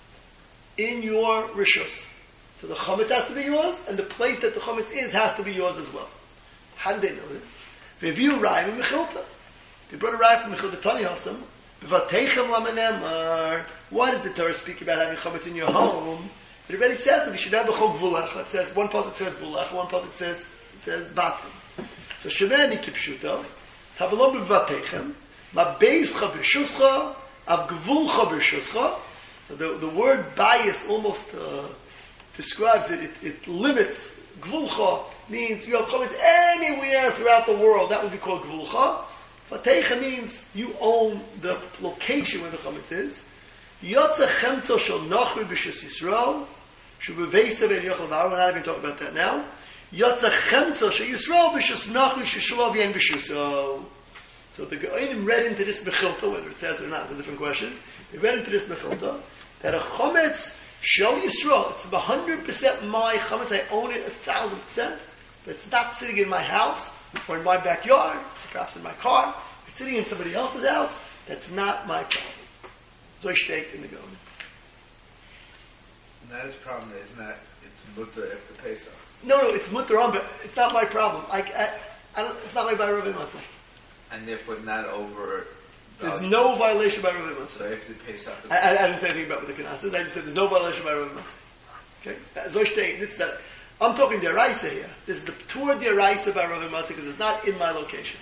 Speaker 1: In your rishus. So the chametz has to be yours, and the place that the chametz is has to be yours as well. How do they know this? V'viu rai v'mechilta. They brought a rai from Mechilta Tani Hasam. V'vateichem lamenemar. Why does the Torah speak about having chametz in your home? It already says that you should have a chol gvulach. It says, one pasuk says gvulach, one pasuk says, says batim. So shemeni kipshuto. Tavalom v'vateichem. Ma beizcha b'shuscha. Av gvulcha b'shuscha. So the, the word bias almost uh, describes it. it. It limits. Gvulcha means you have chametz anywhere throughout the world. That would be called gvulcha. Vatecha means you own the location where the chametz is. Yotza chemtzo shel nochri b'shus Yisrael. Shubeveisa ben yochel v'aron. We're not even talking about that now. Yotza chemtzo shel Yisrael b'shus nochri sheshulav yen b'shuso. So the Goyim read into this mechilta, whether it says it or not, it's a different question. They read into this mechilta that a chametz shel Yisrael, it's one hundred percent my chametz, I own it a thousand percent, but it's not sitting in my house, or in my backyard, perhaps in my car, it's sitting in somebody else's house, that's not my problem. So I state in the Goyim.
Speaker 4: And that is problem, isn't that it's mutter after Pesach?
Speaker 1: No, no, it's mutter on, but it's not my problem. I, I, I don't, it's not my by Rabbi Matzah.
Speaker 4: And therefore not over...
Speaker 1: There's no violation by Rabbi Matzah.
Speaker 4: So after Pesach...
Speaker 1: I, I, I didn't say anything about what the Knas is. I just said there's no violation by Rabbi Matzah. Okay? That's it's that. I'm talking Deraisa here. This is the tour Deraisa by Rabbi Matzah because it's not in my location.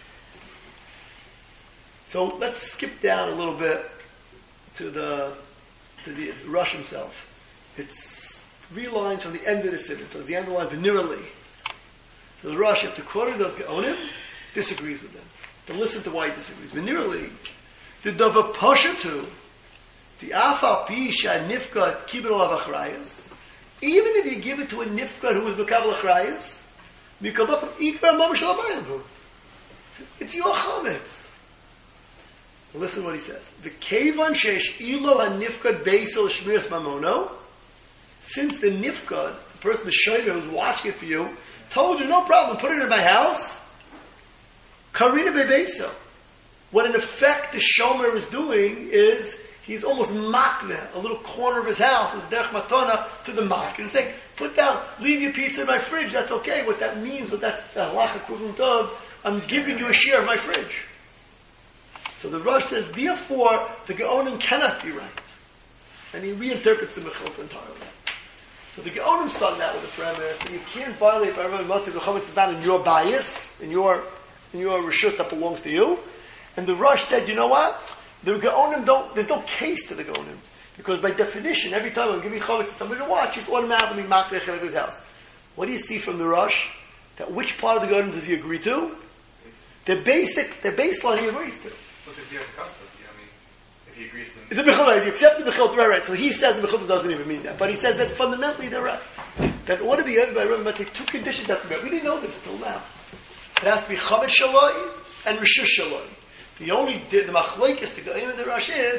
Speaker 1: So let's skip down a little bit to the to the Rush himself. It's three lines from the end of the Siddur. So it's the end of the line, V'nirali. So the Rush, after quoting those Geonim, disagrees with them. To listen to why he disagrees. V'nirali, the Dava Pashatu, the Afal Pisha Nifkad Kibbutz Alav Achrayas, even if you give it to a Nifkad who is B'kabel Achrayas, Mikabah Ikra Mamash Alabayim. It's your chametz. Listen to what he says. The Kevan Shesh Ilo HaNifkad Beisel Shmiras Mamono, since the Nifkad, the person, the Shomer who's watching it for you, told you, no problem, put it in my house, Karina Bebeisel. What in effect the Shomer is doing is he's almost makna, a little corner of his house, his derech matana, to the mafkid. He's saying, put down, leave your pizza in my fridge, that's okay. What that means, what that's the halacha equivalent of, I'm giving you a share of my fridge. So the Rosh says, therefore, the Geonim cannot be right. And he reinterprets the Mechilta entirely. So the Geonim started out with the premise that you can't violate by Rabbi Matzah, the chametz is not in your bias, in your, in your rishus that belongs to you. And the Rosh said, you know what? The Geonim don't, there's no case to the Geonim. Because by definition, every time I'm giving chametz to somebody to watch, it's automatically makneh of his house. What do you see from the Rosh? That which part of the Geonim does he agree to? The basic, the baseline he agrees to.
Speaker 2: What's his year's custom? You know, I mean, if he agrees to...
Speaker 1: It's a Mechilta. If you accept the Mechilta, right, right. So he says the Mechilta doesn't even mean that. But he says that fundamentally they're right. That in order to be over by Rabbi Matzah, two conditions have to be met. We didn't know this till now. It has to be Chametz Shaloi and Rishus Shaloi. The only, the, the Machlokes, the Geonim and the Rosh is,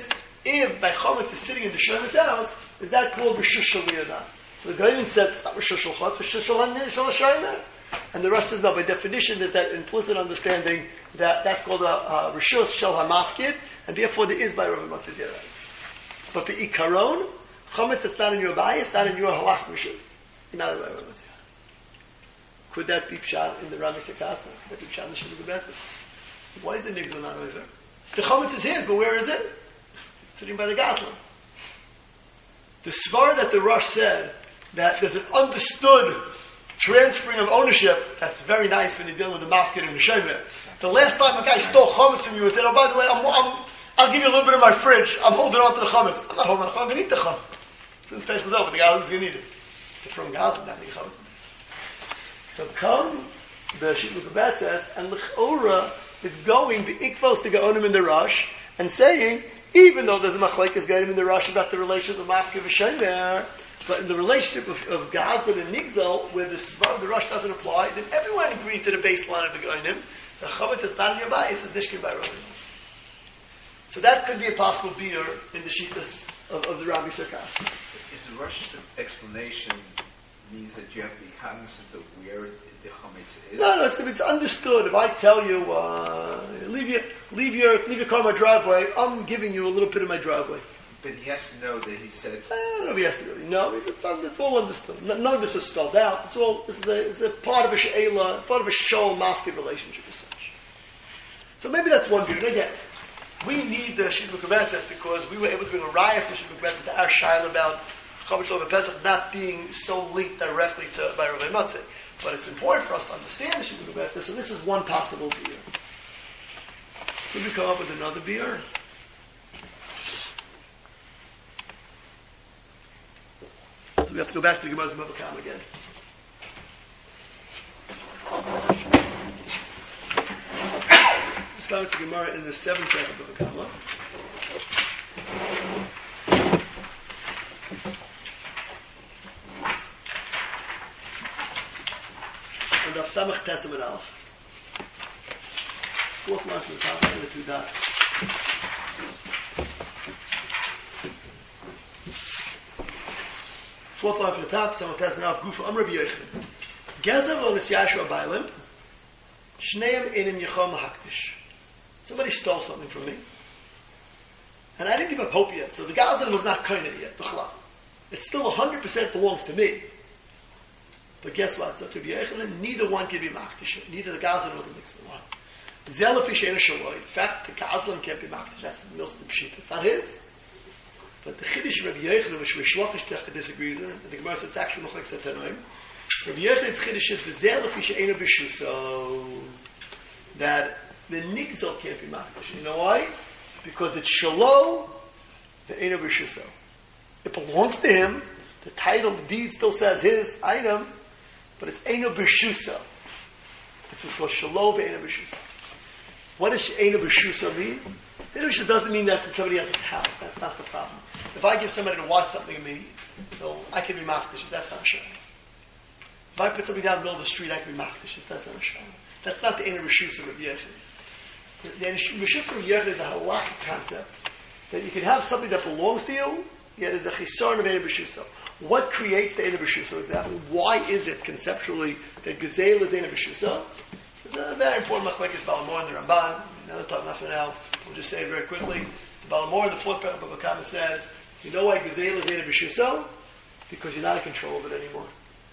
Speaker 1: if by Chometz is sitting in the Shemit's house, is that called Rishus Shaliyah or not? So the Goyim said, it's not Rishus Shalchot, it's Rishus Shalashayna. And the rest says, no, by definition, there's that implicit understanding that that's called a, a Rishus Shal HaMafkid, and therefore there is by Rav Matzah Derais. But the Ikaron, Chometz, it's not in your bias, it's not in your halach Rishus. Not in Rav Matzah. Could that be pshat in the Rami Sekasna? Could that be pshat in the Shemuk Betzis? Why is the Nigzel not over? The Chometz is his, but where is it? Sitting by the Gazlan. The svar that the Rosh said, that there's an understood transferring of ownership, that's very nice when you're dealing with the mafkid and the shemer. The last time a guy stole chametz from you and said, oh, by the way, I'm, I'm, I'll give you a little bit of my fridge, I'm holding on to the chametz. I'm not holding on, I'm going to eat the chametz. So the place is over, the guy is going to eat it. It's from Gaza, not the chametz. So comes the Shitlu Kabbat says, and L'chora is going the ikvos to Gaonim in the Rosh, and saying, even though there's a machlekes Gaonim in the Rosh about the relationship of mafkid and shemer, but in the relationship of, of Gazlan and Nigzel, where the Svar of the Rosh doesn't apply, then everyone agrees to the baseline of the Goinim. The Chametz that's not in your bias is Nishkin by Rabbi. So that could be a possible beer in the Shittas of, of the Rabbi Sarkas.
Speaker 4: Is the Rosh's explanation means that you have to be cognizant of where the Chametz is?
Speaker 1: No, no, it's, it's understood. If I tell you, uh, leave your, leave your, leave your car in my driveway, I'm giving you a little bit of my driveway.
Speaker 4: But he has to know that he said.
Speaker 1: I don't know if he has to really know. It's, it's all understood. None of this is spelled out. It's all. This is a, it's a part of a she'ela, part of a shol mafkid relationship as such. So maybe that's one view. And again, we need the Shitlu Kabbatzes because we were able to bring a raya for Shitlu Kabbatzes to our shaila about Chametz Shel Pesach not being so linked directly to by Rabbi Matzeh. But it's important for us to understand the Shitlu Kabbatzes. So this is one possible beer. Could we come up with another beer? We have to go back to the Gemara's Bava Kama again. Let's start with the Gemara in the seventh chapter of Bava Kama. And of Samach Tesam and Aleph. Fourth line from the top, and the two dots. Fourth line from the top, someone has now Gufa Amr Rabbi Yochanan. Gezav lo Nisyashu Abaylim, Shneim Einim Yechom Lahakdish. Somebody stole something from me, and I didn't give up hope yet. So the Gazlan was not koineh yet. B'chlal. It still one hundred percent belongs to me. But guess what? So to Rabbi Yochanan, neither one can be makdish. Neither the Gazlan nor the Nixon one. Zelafish Eina Shaloi. In fact, the Gazlan can't be makdish. That's the Milston Pshita. It's not his. But the Chiddush Rabbi Yochanan, which Rish Lakish disagrees with, and the Gemara says it's actually Machlek Satanoim. Rabbi Yochanan's Chiddush is V'zel L'fi She'einu B'shuso, that the Nigzel can't be Makdish. You know why? Because it's Shalo, the Einu B'shuso. It belongs to him. The title, the deed still says his item, but it's Einu B'shuso. It's what's called Shalo V'einu B'shuso. What does Einu B'shuso mean? It doesn't mean that's in somebody else's house. That's not the problem. If I give somebody to watch something of me, so I can be machdish. That's not a shame. If I put something down in the middle of the street, I can be machdish. That's not a shame. That's not the Einu Rishus of Rabbi Yochanan. The Einu Rishus of Rabbi Yochanan is a halachic concept that you can have something that belongs to you, yet is a chisaron of Einu Rishus. What creates the Einu Rishus exactly? Why is it conceptually that Gezel is Einu Rishus? It's a very important machlekes Balamor and the Ramban. Another talk, not for now. We'll just say it very quickly. The Balamor, the fourth paragraph of Bava Kama says, you know why Gezel is Einu B'shuso? Because you're not in control of it anymore.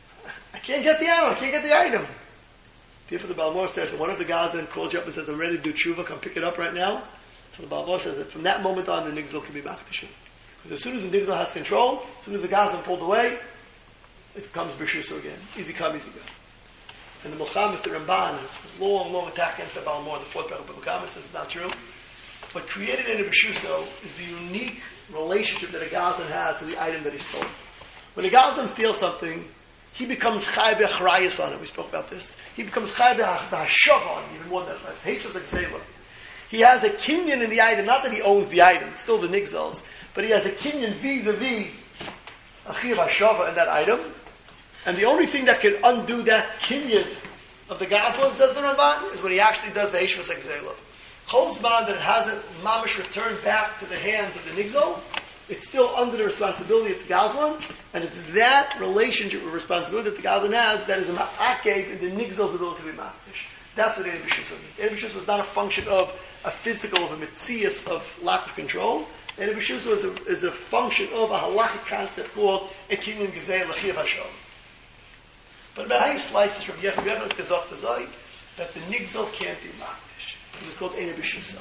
Speaker 1: I can't get the animal, I can't get the item. Therefore the Balamor says, one of the guys then calls you up and says, I'm ready to do tshuva, come pick it up right now. So the Balamor says that from that moment on, the Nigzel can be Makdish. Because as soon as the Nigzel has control, as soon as the Gazan pulled away, it becomes B'shuso again. Easy come, easy go. And the Mulcham, the Ramban, long, long attack against the Balamor, the fourth paragraph of Bava Kama, says it's not true. What created in a B'shuso is the unique relationship that a Gazan has to the item that he stole. When a Gazan steals something, he becomes Chai B'Achrayus on it. We spoke about this. He becomes Chai B'Hashav on it, even more than that. Hatred like Zayla. He has a kinyan in the item, not that he owns the item, it's still the Nigzels, but he has a kinyan vis-a-vis Achiv Hashava in that item. And the only thing that can undo that kinyan of the Gazlan, says the Ramban, is when he actually does the Heshvus Exela. Chosman that it hasn't mamish returned back to the hands of the nigzol, it's still under the responsibility of the Gazlan, and it's that relationship of responsibility that the Gazlan has that is a ma'akev in the nigzol's ability to be ma'atish. That's what Ein B'Shusa means. Ein B'Shusa is not a function of a physical, of a mitzias of lack of control. Ein B'Shusa is a, is a function of a halachic concept called Ekinyan Gezei L'chiv Hashem. But about how you slice this from Yechon, Yechon Kazach Tazai, that the nigzol can't be ma'atish. It's called Ein B'Shusa.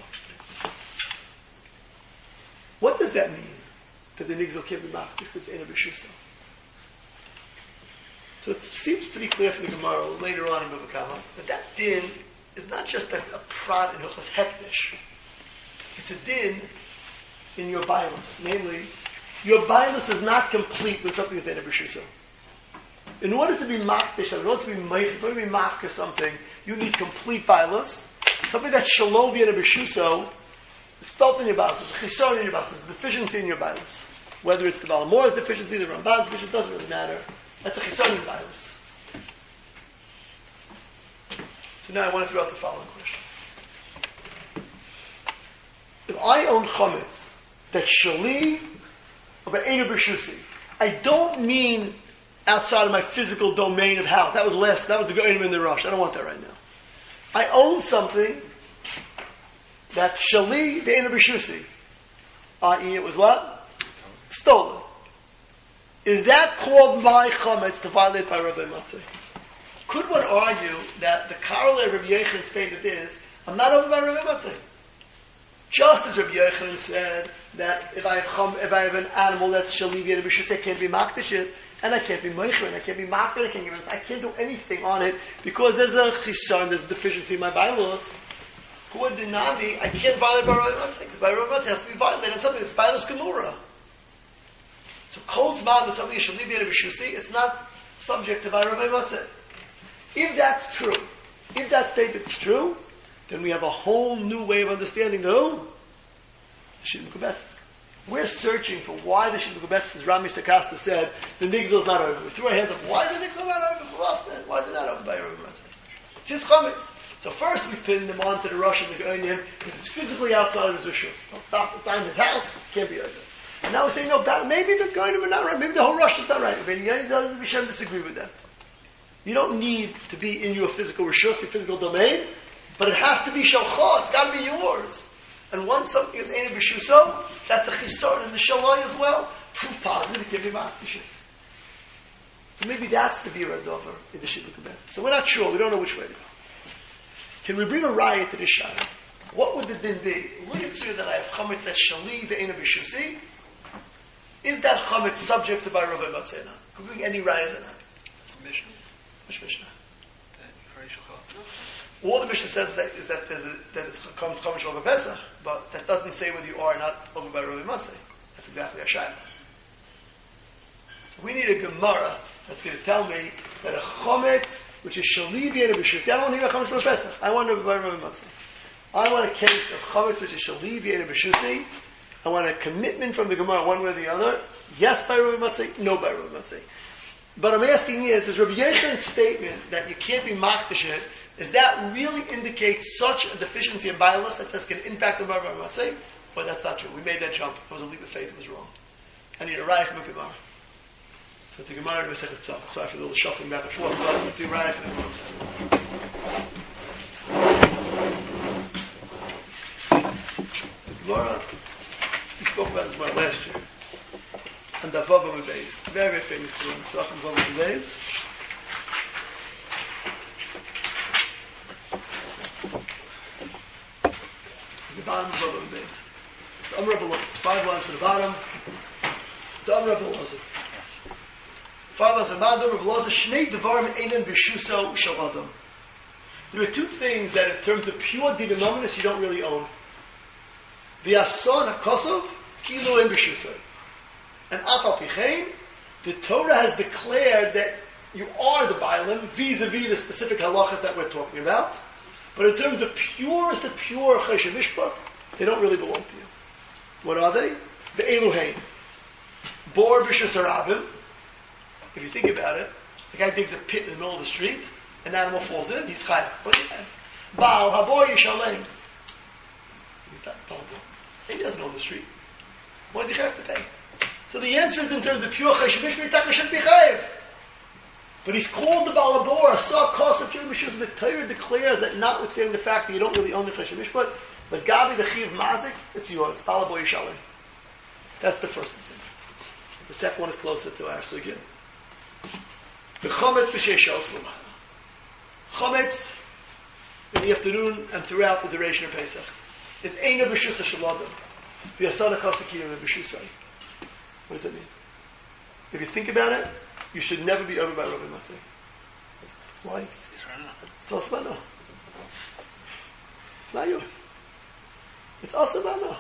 Speaker 1: What does that mean? That the nigzol can't be ma'atish because it's Ein B'Shusa. So it seems pretty clear from the Gemara later on in Bava Kama that that din is not just a, a prat in Hilchos Hekdesh. It's a din in your bias. Namely, your bias is not complete when something is Ein B'Shusa. In order to be makdish, in order to be meich, in order to be mafka something, you need complete bias. Something that's shalovi Ein B'Shusa is felt in your bias. It's a chishon in your bias. It's a deficiency in your bias. Whether it's the Balamor's deficiency, the Ramban's deficiency, it doesn't really matter. That's a chisaron virus. So now I want to throw out the following question. If I own chametz that's shali or be'enu b'shusi, I don't mean outside of my physical domain of house. That was less. That was the goyim in the rush. I don't want that right now. I own something that's shali be'enu b'shusi, that is, it was what? Stolen. Is that called my chametz to violate by Rabbi Matzeh? Could one argue that the corollary of Rabbi Yechon's statement is, I'm not over by Rabbi Matzeh? Just as Rabbi Yechon said that if I have chum, if I have an animal that's shalivi and I can't be makdish it, and I can't be meicher, and I can't be mafker, I can't give it, I can't do anything on it because there's a chisaron, there's a deficiency in my bylaws. Who would deny me? I can't violate by Rabbi Matzeh because by Rabbi Matzeh has to be violated on something that's violence gemura. So Kol's man is something should leave b'shusi. It's not subject to Rabbi Matzeh. If that's true, if that statement is true, then we have a whole new way of understanding the who? The Shidduch Betzis. We're searching for why the Shidduch Betzis, as Rami Sakasta said, the nigzol is not over. We threw our hands up. Why is the nigzol not over? We lost it. Why is it not over by Rabbi Matzeh? It's his chametz. So first we pin them onto the Rosh and the Goyim because it's physically outside of his rishus. It's not in his house. It can't be over. And now we say, no, that, maybe the Goyim are not right. Maybe the whole Rosh is not right. If any others, we shouldn't disagree with that. You don't need to be in your physical rishus, your physical domain, but it has to be shalcha. It's got to be yours. And once something is Ein B'Shuso, that's a chisaron in the shalai as well. Proof positive, it can be ma'atish. So maybe that's the Bira Dover in the Shidduch Betzis. So we're not sure. We don't know which way to go. Can we bring a riot to this shayla? What would the din be? Look at you that I have chametz that's shali ve'ena b'shusi. Is that chametz subject to by Rabbi Matzeh? Could we bring any riot or not?
Speaker 3: That's the Mishnah.
Speaker 1: Which Mishnah?
Speaker 3: That
Speaker 1: All the Mishnah says that is that there's a, that it comes chametz over Pesach, but that doesn't say whether you are or not over by Rabbi Matzeh. That's exactly our shayla. So we need a Gemara that's going to tell me that a chametz which is shali ve'ena b'shusi. I don't need a chametz over Pesach. I want to by Rabbi Matzeh. I want a case of chametz which is shali ve'ena b'shusi. I want a commitment from the Gemara one way or the other. Yes by Rabbi Matzeh, no by Rabbi Matzeh. But I'm asking is, is Rabbi Yechon's statement that you can't be makdish it, does that really indicate such a deficiency in biolus that that's going to impact the Rabbi Matzeh? But that's not true. We made that jump. It was a leap of faith. It was wrong. I need a raya from the Gemara. So it's a Gemara to Masechet Tzaf. Sorry for the little shuffling back and forth. But let's see a raya from the Gemara. We spoke about this Gemara last year. And the Vav Beis. Very, very famous Gemara. So often Vav Beis. The bottom of Vav Beis. The Amr Below. Five lines to the bottom. The Amr Below. Five lines to the bottom. The Amr Below. Shnei Devarim Einen B'Shuso Shel Adam. There are two things that in terms of pure denominus you don't really own. V'ason HaKosov Kilo Ein B'Shuso. And Afal Pichein, the Torah has declared that you are the Bailim vis-a-vis the specific halachas that we're talking about. But in terms of purest of pure Chesed Mishpat, they don't really belong to you. What are they? The Eluhein. Bor B'Shus Harabim. If you think about it, the guy digs a pit in the middle of the street, an animal falls in, he's chayav. What do you have? Baal Haboy Yishalem. that he doesn't own the street. Why does he have to pay? So the answer is in terms of pure Cheshamish, Taka should be chayiv. But he's called the Balabor, saw cost of pure Mishus. The Torah declares that notwithstanding the fact that you don't really own the Cheshamish, but but Gabi the Chiv Mazik, it's yours. Balabor Yishalim. That's the first thing. The second one is closer to our sugya. The Chometz b'Sheish Oslam. Chometz in the afternoon and throughout the duration of Pesach. It's Eina b'Shusa Shalodam. The Asana Kosakiyim b'Shusai. What does that mean? If you think about it, you should never be over by Rabbi Matzeh. Why? It's Osmano. It's not yours. It's Osmano.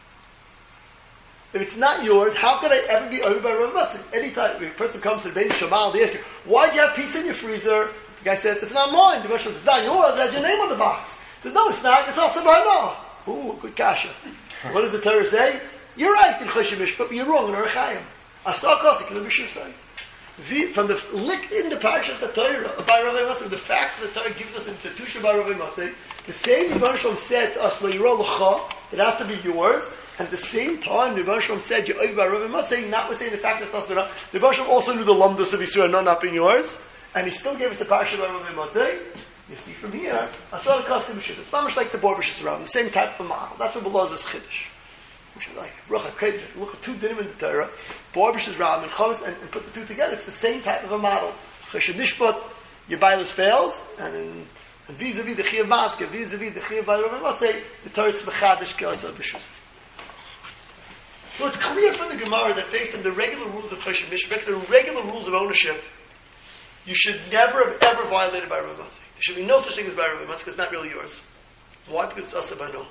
Speaker 1: If it's not yours, how could I ever be over by Rabbi Matzeh? Anytime a person comes to the Beit Shamal, they ask you, why do you have pizza in your freezer? The guy says, it's not mine. The guy says, it's not yours. It has your name on the box. He says, no, it's not. It's Osmano. Ooh, good kasha. What does the Torah say? You're right in Cheshamish, but you're wrong in Arachayim. Asakos, it can be Shusai. From the lick in the parashas of Torah by Rabbi Matzeh, the fact that the Torah gives us institution by Rabbi Matzeh, the same Rebbeinu Shalom said to us, it has to be yours, and at the same time, the Rebbeinu Shalom said, you're over by Rabbi Matzeh, notwithstanding the fact that it's not, the Rebbeinu Shalom also knew the Lamdas of Yisrael not, not being yours, and he still gave us the parashas by Rabbi Matzeh. You see from here, Asakos, it's not much like the Bor B'Shus around, the same type of model. That's what Beloz's Chiddush. Which is like, look at two dinim in the Torah, Borbish is Ram and Chometz, and, and put the two together. It's the same type of a model. Chesed Mishpat, your Bailus fails, and, in, and vis-a-vis the Chiyav Maske, vis-a-vis the Chiyav Bailus, let's say, the Torah is V'chadish K'asa B'Shus. So it's clear from the Gemara that based on the regular rules of Chesed Mishpat, the regular rules of ownership, you should never have ever violated by Rabbi Matzeh. There should be no such thing as by Rabbi Matzeh, because it's not really yours. Why? Because it's Asa Bano.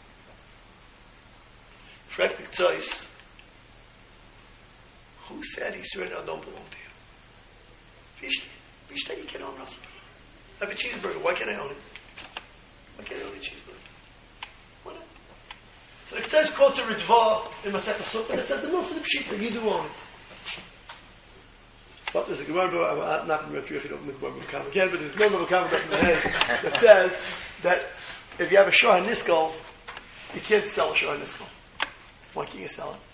Speaker 1: Frektik Tzois, who said Yisrael don't belong to you? Vishta, Vishta, you can't own Rasa. I have a cheeseburger, why can't I own it? Why can't I own a cheeseburger? Why not? So the Tzois quotes a Ritva in Masech HaSukkah, and it says, the Milsa Pshita, you do own it. But there's a Gemara, I'm not going to refer you don't Gemara B'Kam again, but there's a Gemara B'Kam back in the head that says that if you have a Shah Niskel, you can't sell a Shah Niskel. Why can't you sell it?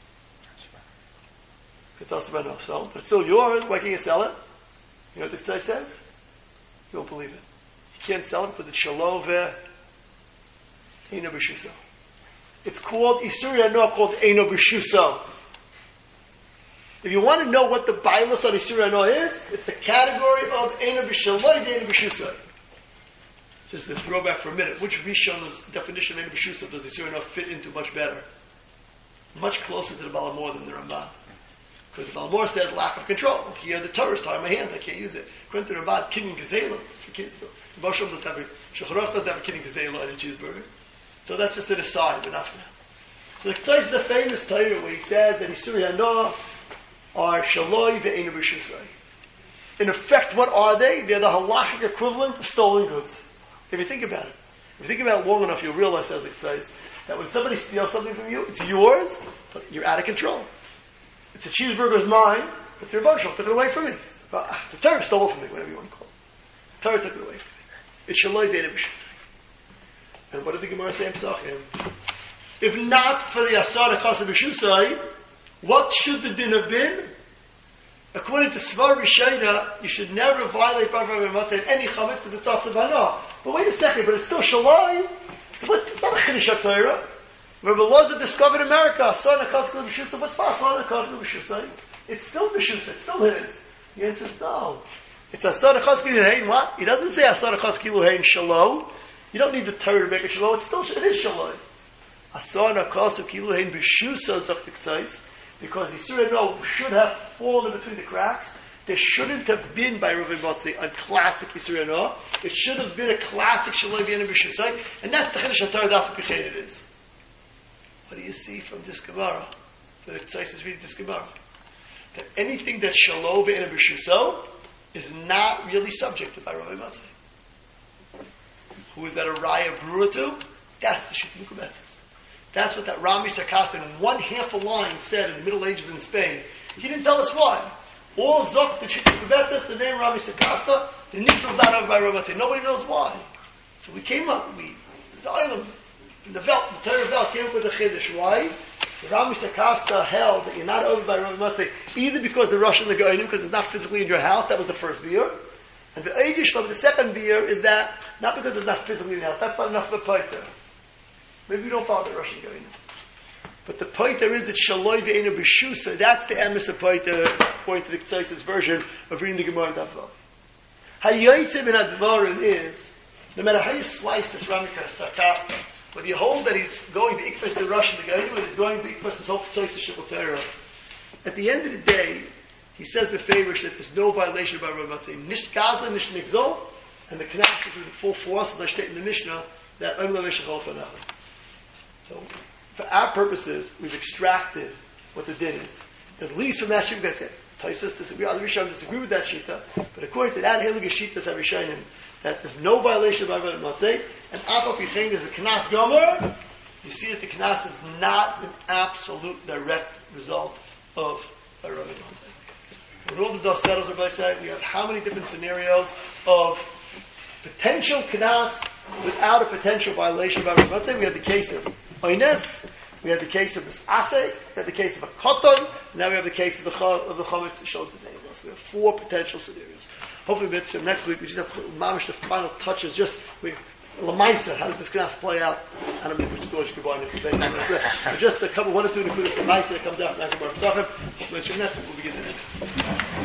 Speaker 1: It's also about no. So, but it's still yours. Why can't you sell it? You know what the Tzai says? You won't believe it. You can't sell it because it's shalom ve'eino b'shuso. It's called Isuria no called eino b'shuso. If you want to know what the Bailus on Isuria no is, it's the category of eino b'shalom ve'eino b'shuso. Just to throw back for a minute, which Rishon's definition of eino b'shuso does Isuria no fit into much better? Much closer to the Balamor than the Ramban. Because the Balamor says lack of control. Here the Torah is tying my hands, I can't use it. According to the Ramban, Kinyan Gazela, it's for kids. So the Baruch doesn't have a, Shulchan doesn't have a Kinyan Gazela and a cheeseburger. So that's just an aside, but not for now. So the Ktais is a famous Torah where he says that Yisuri Hanoah are Shaloi ve'einu b'shusai. In effect, what are they? They're the halachic equivalent of stolen goods. If you think about it. If you think about it long enough, you'll realize, as it says, that when somebody steals something from you, it's yours, but you're out of control. It's a cheeseburger's mine, but the Rebbe took it away from me. But, ah, the Torah stole it from me, whatever you want to call it. The Torah took it away from me. It's Shaloi ve'einu b'shusai. And what did the Gemara say in Pesachim? If not for the Asar Kasa b'shusai, what should the din have been? According to Svar Rishayna, you should never violate Bar Rabbi Matzeh any chametz because it's Asa Bana. But wait a second, but it's still Shaloi. So what's, it's not a Chiddush Torah. Rabbi Loza discovered America. Asar Kasa b'shusai. What's Asar Kasa b'shusai? It's still b'shusai. It's still his. The answer is no. It's Asar Kasa Kiluhein. What? He doesn't say Asar Kasa Kiluhein Shalom. You don't need the Torah to make it Shalom. It's still it is Shalom. Asar Kasa Kiluhein b'shusai Zachtiktzais. Because Yisrael no should have fallen in between the cracks. There shouldn't have been by Reuven Motzi a classic Yisrael no. It should have been a classic Shalom V'Yenim B'Shusai, and that's the Chiddush HaTorah Daf B'Chein it is. What do you see from this Gemara? The Tzais is reading this Gemara. That anything that's Shalom V'Yenim B'Shusai is not really subject by Reuven Motzi. Who is that a Raya Brura to? That's the Shittim Kubetzes. That's what that Rami Sarkasta in one half a line said in the Middle Ages in Spain. He didn't tell us why. All Zok, the Shittim Kubetzes, the name Rami Sarkasta, the Nixel's not over by Rabbi. Nobody knows why. So we came up, we, the island, the Vel, the Torah Vel came up with a chiddush. Why? The Rami Sakasta held that you're not over by Rav Matzeh either because the Russian the Goyim, because it's not physically in your house. That was the first beer. And the Eidish the second beer, is that not because it's not physically in the house. That's not enough of a poiter. Maybe you don't follow the Russian Goyim. But the poiter is that Shaloi ve'enu b'shusa. That's the emes of poiter, according to the Ktsois' version of reading the Gemara in Davos. Hayotzim in Advarim is, no matter how you slice this Rami Sakasta, whether you hold that he's going to Ikfas the Russian the Goyim, or he's going to Ikfas the whole Ktsois Shibul Torah, at the end of the day, he says befavorish that there's no violation by Rav Matzeh. Nish Gaza, Nish Nigzol, and the Knas is in full force, as I state in the Mishnah, that I'm the Mishnah Cholfanah. So, for our purposes, we've extracted what the din is. At least from that Shita, that's it. Taisus disagree, other Rishonim disagree with that Shita, but according to that Heilige Shita, that Rishonim, that there's no violation by Rav Matzeh, and Apal Pichein, there's a Knas Gomer, you see that the Knas is not an absolute direct result of a Rav Matzeh. So when all the dust settles, Rabbi said, we have how many different scenarios of potential Knas without a potential violation by Rav Matzeh. We have the case of Oynes, we have the case of this Asek, we have the case of a Koton, and now we have the case of the Ch- of the Chometz that shows the same. So we have four potential scenarios. Hopefully, Mitzvah, next week we just have to mamish the final touches. Just we Lamaisa, how does this Knas play out? I don't know which storage you could buy in the Just a couple, one or two, the Lamaisa that comes out. Hopefully, next week we'll begin the next.